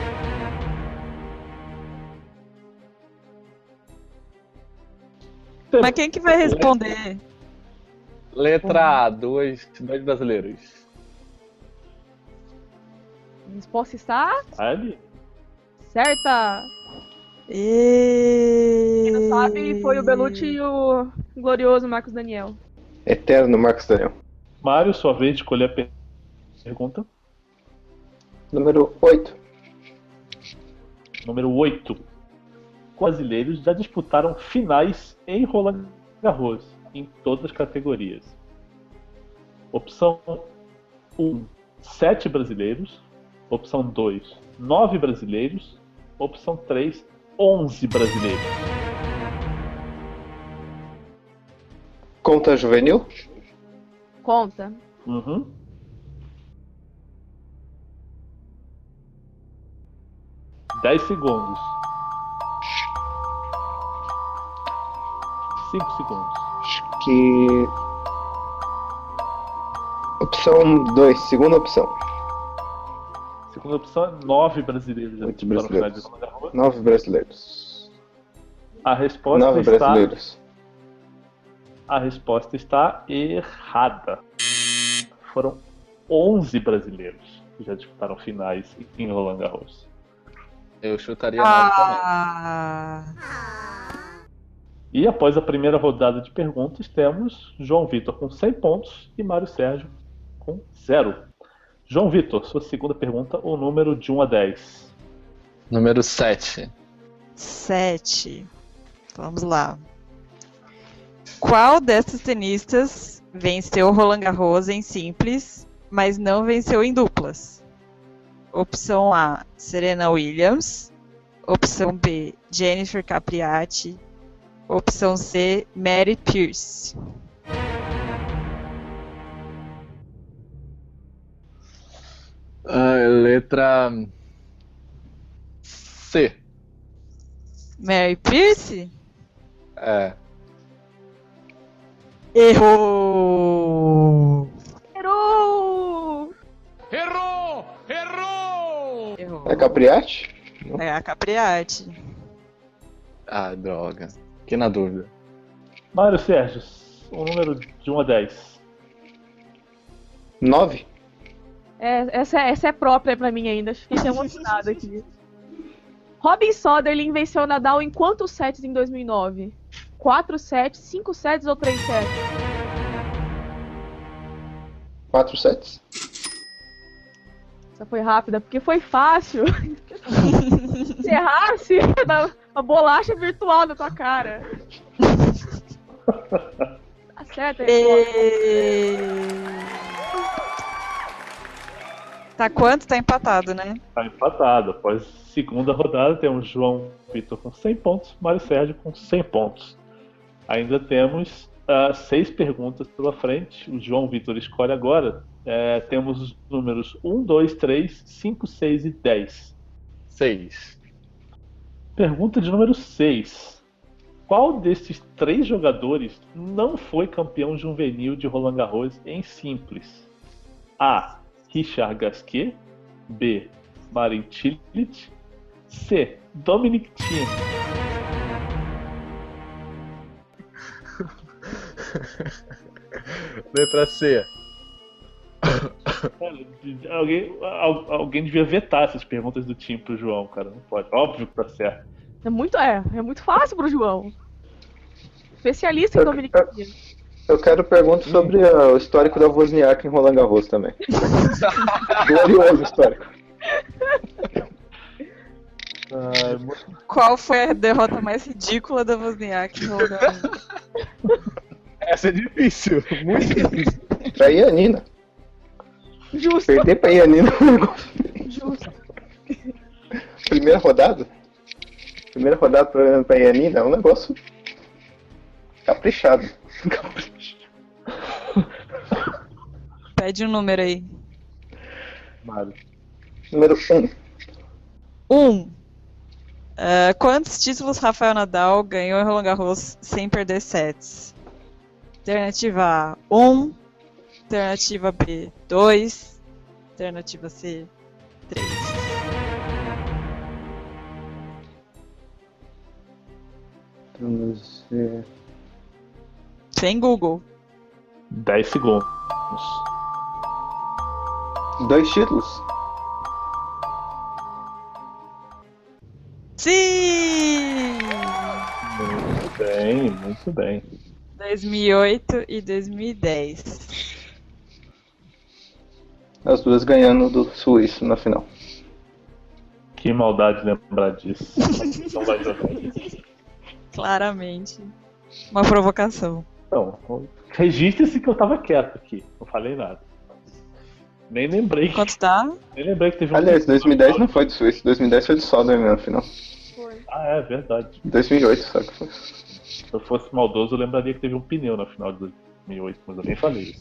Mas quem que vai responder? Letra A, 2 brasileiros. A resposta está Ali? certa! E... Quem não sabe foi o Belucci e o glorioso Marcos Daniel. Eterno Marcos Daniel. Mário, sua vez de escolher a pergunta. Número 8. Número 8. Brasileiros já disputaram finais em Roland Garros, em todas as categorias. Opção 1, 7 brasileiros. Opção 2, 9 brasileiros. Opção 3, 11 brasileiros. Conta juvenil? Conta. Uhum. 10 segundos. 5 segundos. Acho que... Opção 2, segunda opção. Segunda opção é 9 brasileiros. 8 disputaram finais de brasileiros. Roland Garros. 9 brasileiros. A resposta 9 está... brasileiros. A resposta está errada. Foram 11 brasileiros que já disputaram finais em Roland Garros. Eu chutaria 9 também. E após a primeira rodada de perguntas, temos João Vitor com 100 pontos e Mário Sérgio com 0. João Vitor, sua segunda pergunta, o número de 1 a 10. Número 7. 7. Vamos lá. Qual dessas tenistas venceu Roland Garros em simples, mas não venceu em duplas? Opção A, Serena Williams. Opção B, Jennifer Capriati. Opção C, Mary Pierce. Letra C. Mary Pierce? É. Errou! Errou! Errou! Errou! Errou. É Capriati? É a Capriati. Ah, droga. Fiquei na dúvida. Mário Sérgio, um número de 1 a 10. 9? Essa é própria pra mim ainda. Fiquei emocionada aqui. Robin Soderling venceu Nadal em quantos sets em 2009? 4 sets, 5 sets ou 3 sets? 4 sets? Essa foi rápida, porque foi fácil. Se errasse, ia dar uma bolacha virtual na tua cara. Tá certo, Tá quanto? Tá empatado, né? Tá empatado. Após segunda rodada, temos João Vitor com 100 pontos, Mário Sérgio com 100 pontos. Ainda temos 6 perguntas pela frente. O João Vitor escolhe agora. Temos os números 1, 2, 3, 5, 6 e 10. 6. Pergunta de número 6. Qual desses 3 jogadores não foi campeão juvenil de Roland Garros em simples? A. Richard Gasquet. B. Marin Cilic. C. Dominic Thiem. Letra C. Alguém devia vetar essas perguntas do time pro João, cara. Não pode. Óbvio que tá certo. É muito fácil pro João. Especialista em Dominic Thiem. Eu quero perguntar sobre o histórico da Wozniak em Roland Garros também. Glorioso histórico. Qual foi a derrota mais ridícula da Wozniak no Roland Garros? Essa é difícil. Muito difícil. Pra Ianina. Justo. Perder pra Ianina é um negócio. Justo. Primeira rodada pra Ianina é um negócio caprichado. Pede um número aí. Mário. Número 1. Quantos títulos Rafael Nadal ganhou em Roland Garros sem perder sets? Alternativa A, 1. Alternativa B, 2. Alternativa C, 3. Sem Google. 10 segundos. 2 títulos. Sim! Muito bem, muito bem. 2008 e 2010. As duas ganhando do Suíço na final. Que maldade lembrar disso. Não vai jogar. Claramente. Uma provocação. Então, registre-se que eu tava quieto aqui. Não falei nada. Nem lembrei. Quanto tá? Nem lembrei que teve um. Aliás, 2010 não foi do Suíço, 2010 foi do Soderling na final. Ah, é verdade. 2008, só que foi. Se eu fosse maldoso, eu lembraria que teve um pneu na final de 2008, mas eu nem falei isso.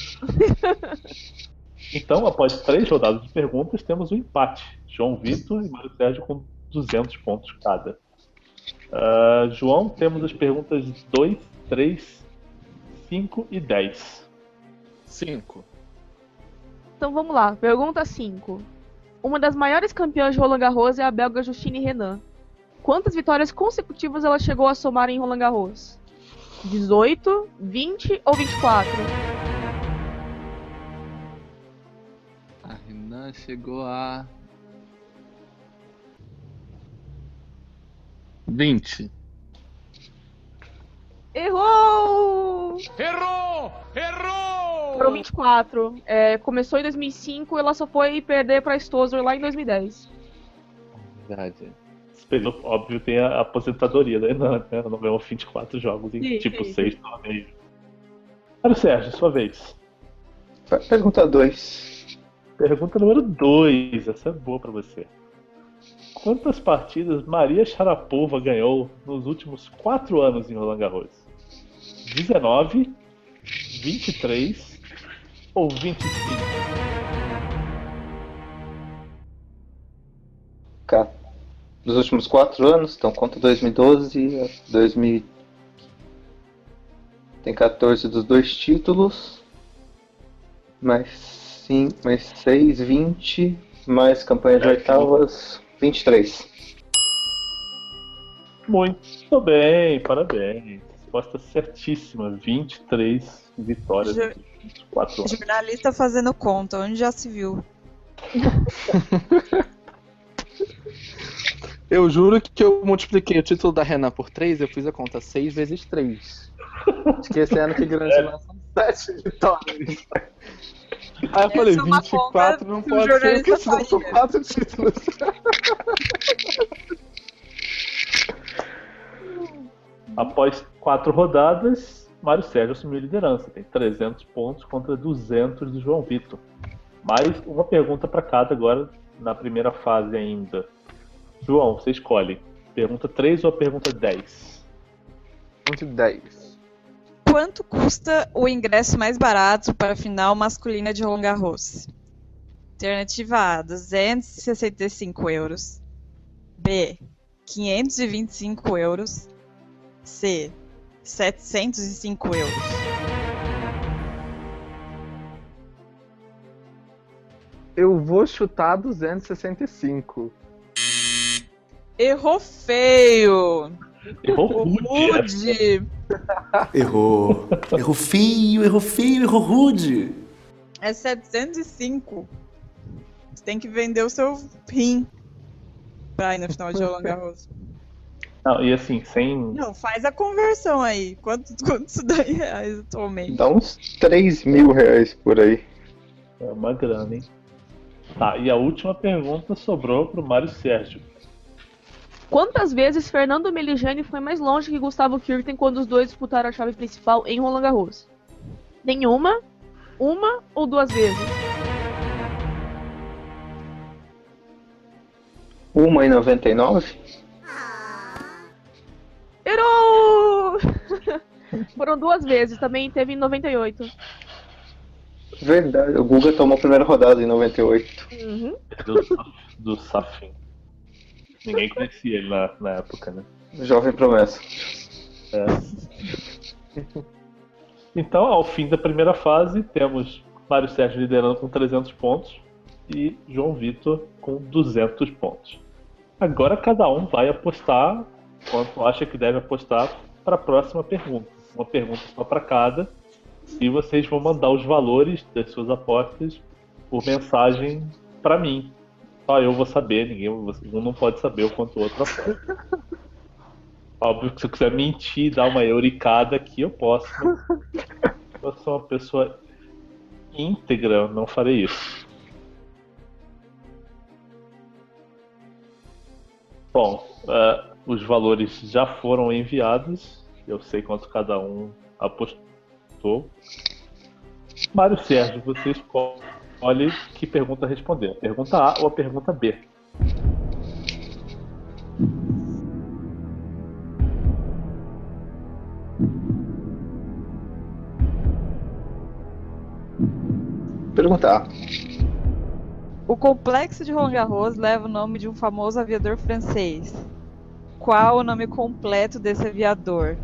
Então, após 3 rodadas de perguntas, temos um empate. João Vitor e Mário Sérgio com 200 pontos cada. João, temos as perguntas 2, 3, 5 e 10. 5. Então vamos lá. Pergunta 5. Uma das maiores campeãs de Roland Garros é a belga Justine Henin. Quantas vitórias consecutivas ela chegou a somar em Roland Garros? 18, 20 ou 24? A Renan chegou a 20. Errou! Errou! Errou! Foram 24. Começou em 2005 e ela só foi perder pra Stosur lá em 2010. Verdade. Esse período, óbvio, tem a aposentadoria da Enan, né? Ela não ganhou 24 jogos em Sim, tipo sim. 6 torneios. Mário Sérgio, sua vez. Pergunta 2. Pergunta número 2. Essa é boa pra você. Quantas partidas Maria Sharapova ganhou nos últimos 4 anos em Roland Garros? 19, 23 ou 25? Dos últimos 4 anos, então conta 2012, 2013, Tem 14 dos 2 títulos. Mais 6, 20. Mais campanha de oitavas, 23. Muito bem, parabéns. Resposta certíssima. 23 vitórias Ju- dos 4 anos. Jornalista fazendo conta, onde já se viu. Eu juro que eu multipliquei o título da Renan por 3, eu fiz a conta 6 vezes 3. Esquecendo que Grande Lá são 7 vitórias. Aí eu falei, Essa é uma 24 conta não que o pode ser, porque jornalista senão são faria. 4 títulos. Após 4 rodadas, Mário Sérgio assumiu a liderança. Tem 300 pontos contra 200 do João Vitor. Mais uma pergunta para cada agora, na primeira fase ainda. João, você escolhe. Pergunta 3 ou a pergunta 10? Ponto 10. Quanto custa o ingresso mais barato para a final masculina de Roland Garros? Alternativa A, 265 euros. B, 525 euros. C, 705 euros. Eu vou chutar 265. Errou feio! Errou O rude. Rude Errou. Errou feio, errou rude. é 705. Você tem que vender o seu rim pra ir na final de Roland Garros. Não, e assim, sem... Não, faz a conversão aí. Quanto isso dá em reais atualmente? Dá uns 3 mil reais por aí. É uma grana, hein? Tá, e a última pergunta sobrou pro Mário Sérgio. Quantas vezes Fernando Meligeni foi mais longe que Gustavo Kuerten quando os dois disputaram a chave principal em Roland Garros? Nenhuma, uma ou 2 vezes? 1,99? Errou! Foram 2 vezes, também teve em 98. Verdade, o Guga tomou a primeira rodada em 98. Uhum. Do Safin. Ninguém conhecia ele na época, né? Jovem promessa. É. Então, ao fim da primeira fase, temos Mário Sérgio liderando com 300 pontos e João Vitor com 200 pontos. Agora cada um vai apostar quanto acha que deve apostar para a próxima pergunta. Uma pergunta só para cada. E vocês vão mandar os valores das suas apostas por mensagem para mim. Só eu vou saber, um não pode saber o quanto o outro aposta. Óbvio que se eu quiser mentir, dar uma euricada aqui, eu posso. Mas eu sou uma pessoa íntegra, não farei isso. Bom, os valores já foram enviados. Eu sei quanto cada um apostou. Mário Sérgio, você escolhe que pergunta responder. A pergunta A ou a pergunta B? Pergunta A. O complexo de Roland Garros leva o nome de um famoso aviador francês. Qual o nome completo desse aviador?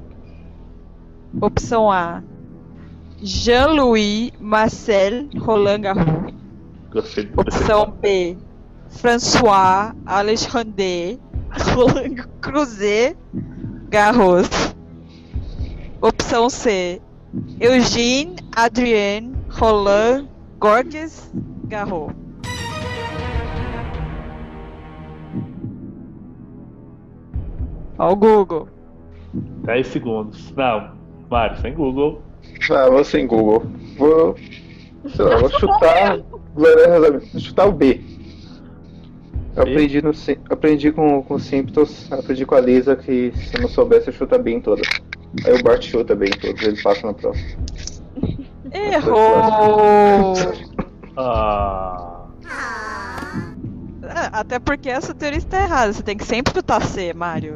Opção A, Jean-Louis Marcel Roland Garros. Gostei de Opção B, François Alexandre Roland Cruzet Garros. Opção C, Eugène Adrien Roland Gorges Garros. Ó o Google. 10 segundos. Não, Mário, sem Google. Ah, vou sem Google. Vou chutar. Vou chutar o B. Eu aprendi com o Simpsons, aprendi com a Lisa que se eu não soubesse eu chuta bem em todas. Aí o Bart chuta bem em todas, ele passa na prova. Errou! Ah, Até porque essa teoria está errada. Você tem que sempre chutar C, Mário.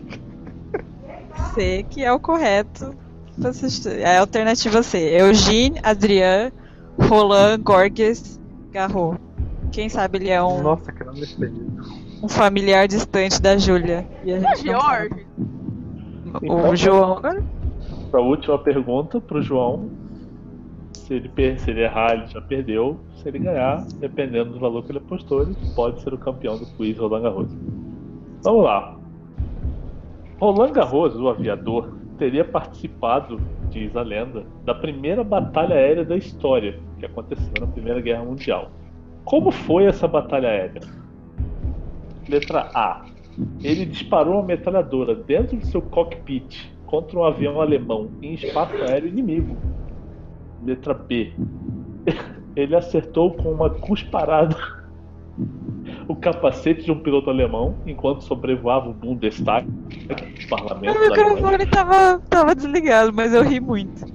C que é o correto. É a alternativa C. Eugène Adrien Roland Gorges Garros. Quem sabe ele é Nossa, que nome feio. um familiar distante da Júlia. E a gente não Pior. sabe. O João. para a última pergunta pro João. Se ele errar, ele já perdeu. Se ele ganhar, dependendo do valor que ele apostou, ele pode ser o campeão do quiz Roland Garros. Vamos lá. Roland Garros, o aviador, teria participado, diz a lenda, da primeira batalha aérea da história, que aconteceu na Primeira Guerra Mundial. Como foi essa batalha aérea? Letra A. Ele disparou uma metralhadora dentro do seu cockpit contra um avião alemão em espaço aéreo inimigo. Letra B. Ele acertou com uma cusparada o capacete de um piloto alemão enquanto sobrevoava o Bundestag, o parlamento Meu da Alemanha. microfone tava desligado, mas eu ri muito.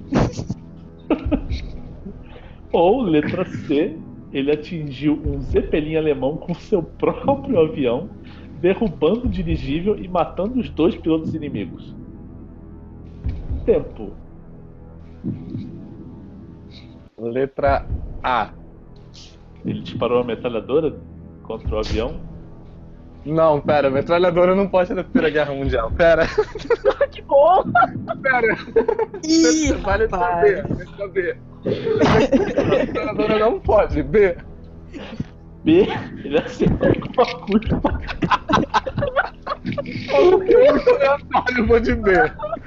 Ou, letra C, ele atingiu um Zeppelin alemão com seu próprio avião, derrubando o dirigível e matando os 2 pilotos inimigos. Tempo. Letra A. Ele disparou uma metralhadora contra o avião. Não, pera, metralhadora não pode ser da Primeira Guerra Mundial. Pera. Que bom! Pera. Ih, Vale saber. Letra B. Metralhadora não pode. B. B, ele acertou com uma cuspa. É muito aleatório, vou de B.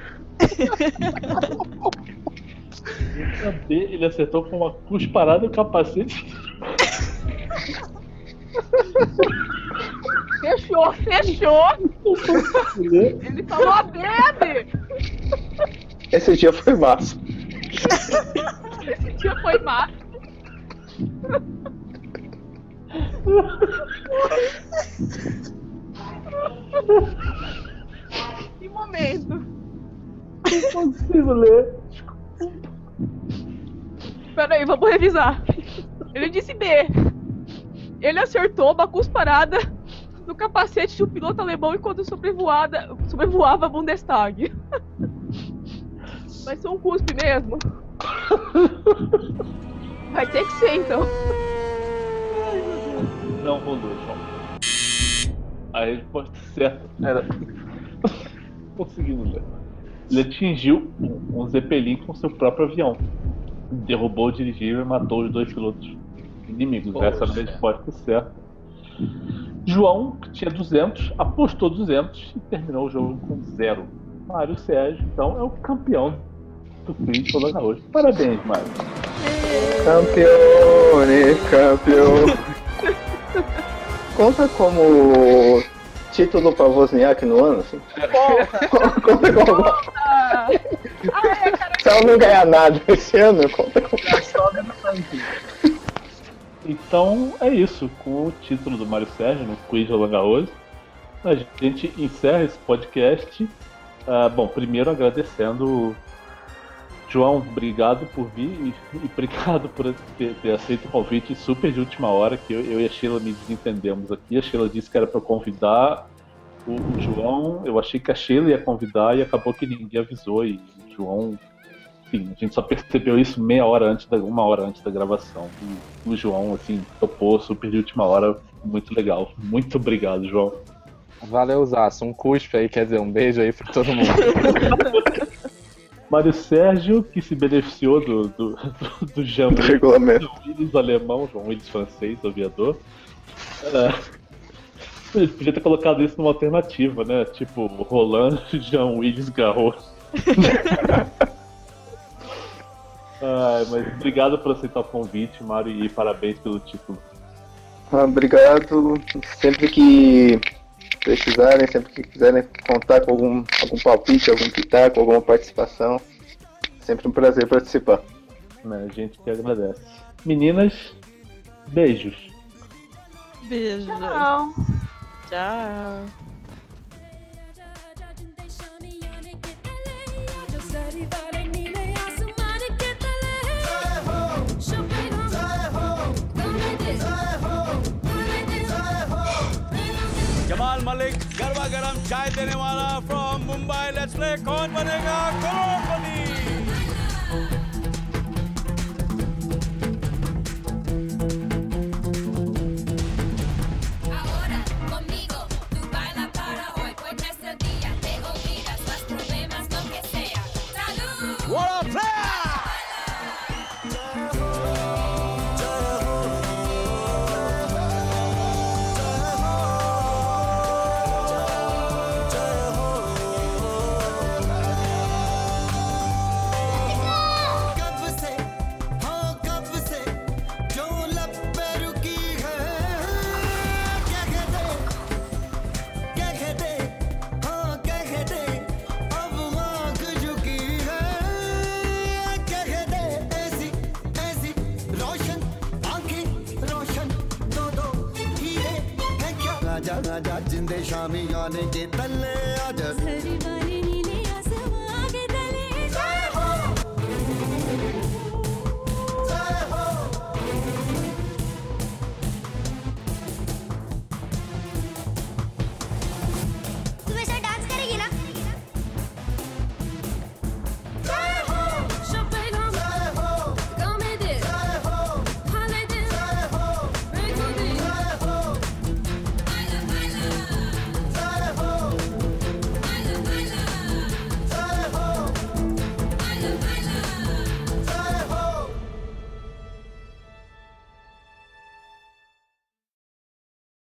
Letra B, ele acertou com uma cusparada o capacete. Fechou! Ele falou a dele! Esse dia foi massa. Esse dia foi massa. Que momento! Não consigo ler. Peraí, vamos revisar. Ele disse B. Ele acertou uma cusparada no capacete de um piloto alemão enquanto sobrevoava a Bundestag. Vai ser um cuspe mesmo? Vai ter que ser, então. Não rolou, João. A resposta certa era. Conseguimos ler. Ele atingiu um Zeppelin com seu próprio avião. Derrubou o dirigível e matou os 2 pilotos inimigos. Poxa. Essa era a resposta certa. João, que tinha 200, apostou 200 e terminou o jogo com 0. Mário Sérgio, então, é o campeão do quiz Roland Garros. Parabéns, Mário. Campeão. Conta como título pra Wozniak no ano, assim? Conta como. Se ela não ganhar nada esse ano, conta como. Então é isso, com o título do Mário Sérgio no quiz Roland Garros, a gente encerra esse podcast. Bom, primeiro agradecendo, João, obrigado por vir e obrigado por ter aceito o convite super de última hora, que eu e a Sheila me desentendemos aqui. A Sheila disse que era para convidar o João, eu achei que a Sheila ia convidar e acabou que ninguém avisou, e o João, enfim, a gente só percebeu isso uma hora antes da gravação. E o João, assim, topou super de última hora, muito legal. Muito obrigado, João. Valeu, Zaço. Um cuspe aí, quer dizer, um beijo aí pra todo mundo. Mário Sérgio, que se beneficiou do Jean regulamento. Willis alemão, João Willis francês, aviador. Ele podia ter colocado isso numa alternativa, né? Tipo, Roland Jean Willis Garros. Mas obrigado por aceitar o convite, Mário, e parabéns pelo título. Obrigado. Sempre que precisarem, sempre que quiserem contar com algum palpite, algum pitaco, alguma participação, sempre um prazer participar. A gente que agradece. Meninas, beijos. Beijo. Tchau. Tchau. Jamal मलिक गरबा गरम चाय देने वाला फ्रॉम Mumbai let's play कौन बनेगा करोड़पति Ahora conmigo tú baila para hoy, pues nuestro día te olvidas los problemas, lo que sea. ¡Salud! आजा आजा जिंदे शामी आने के तले आजा घरी वाली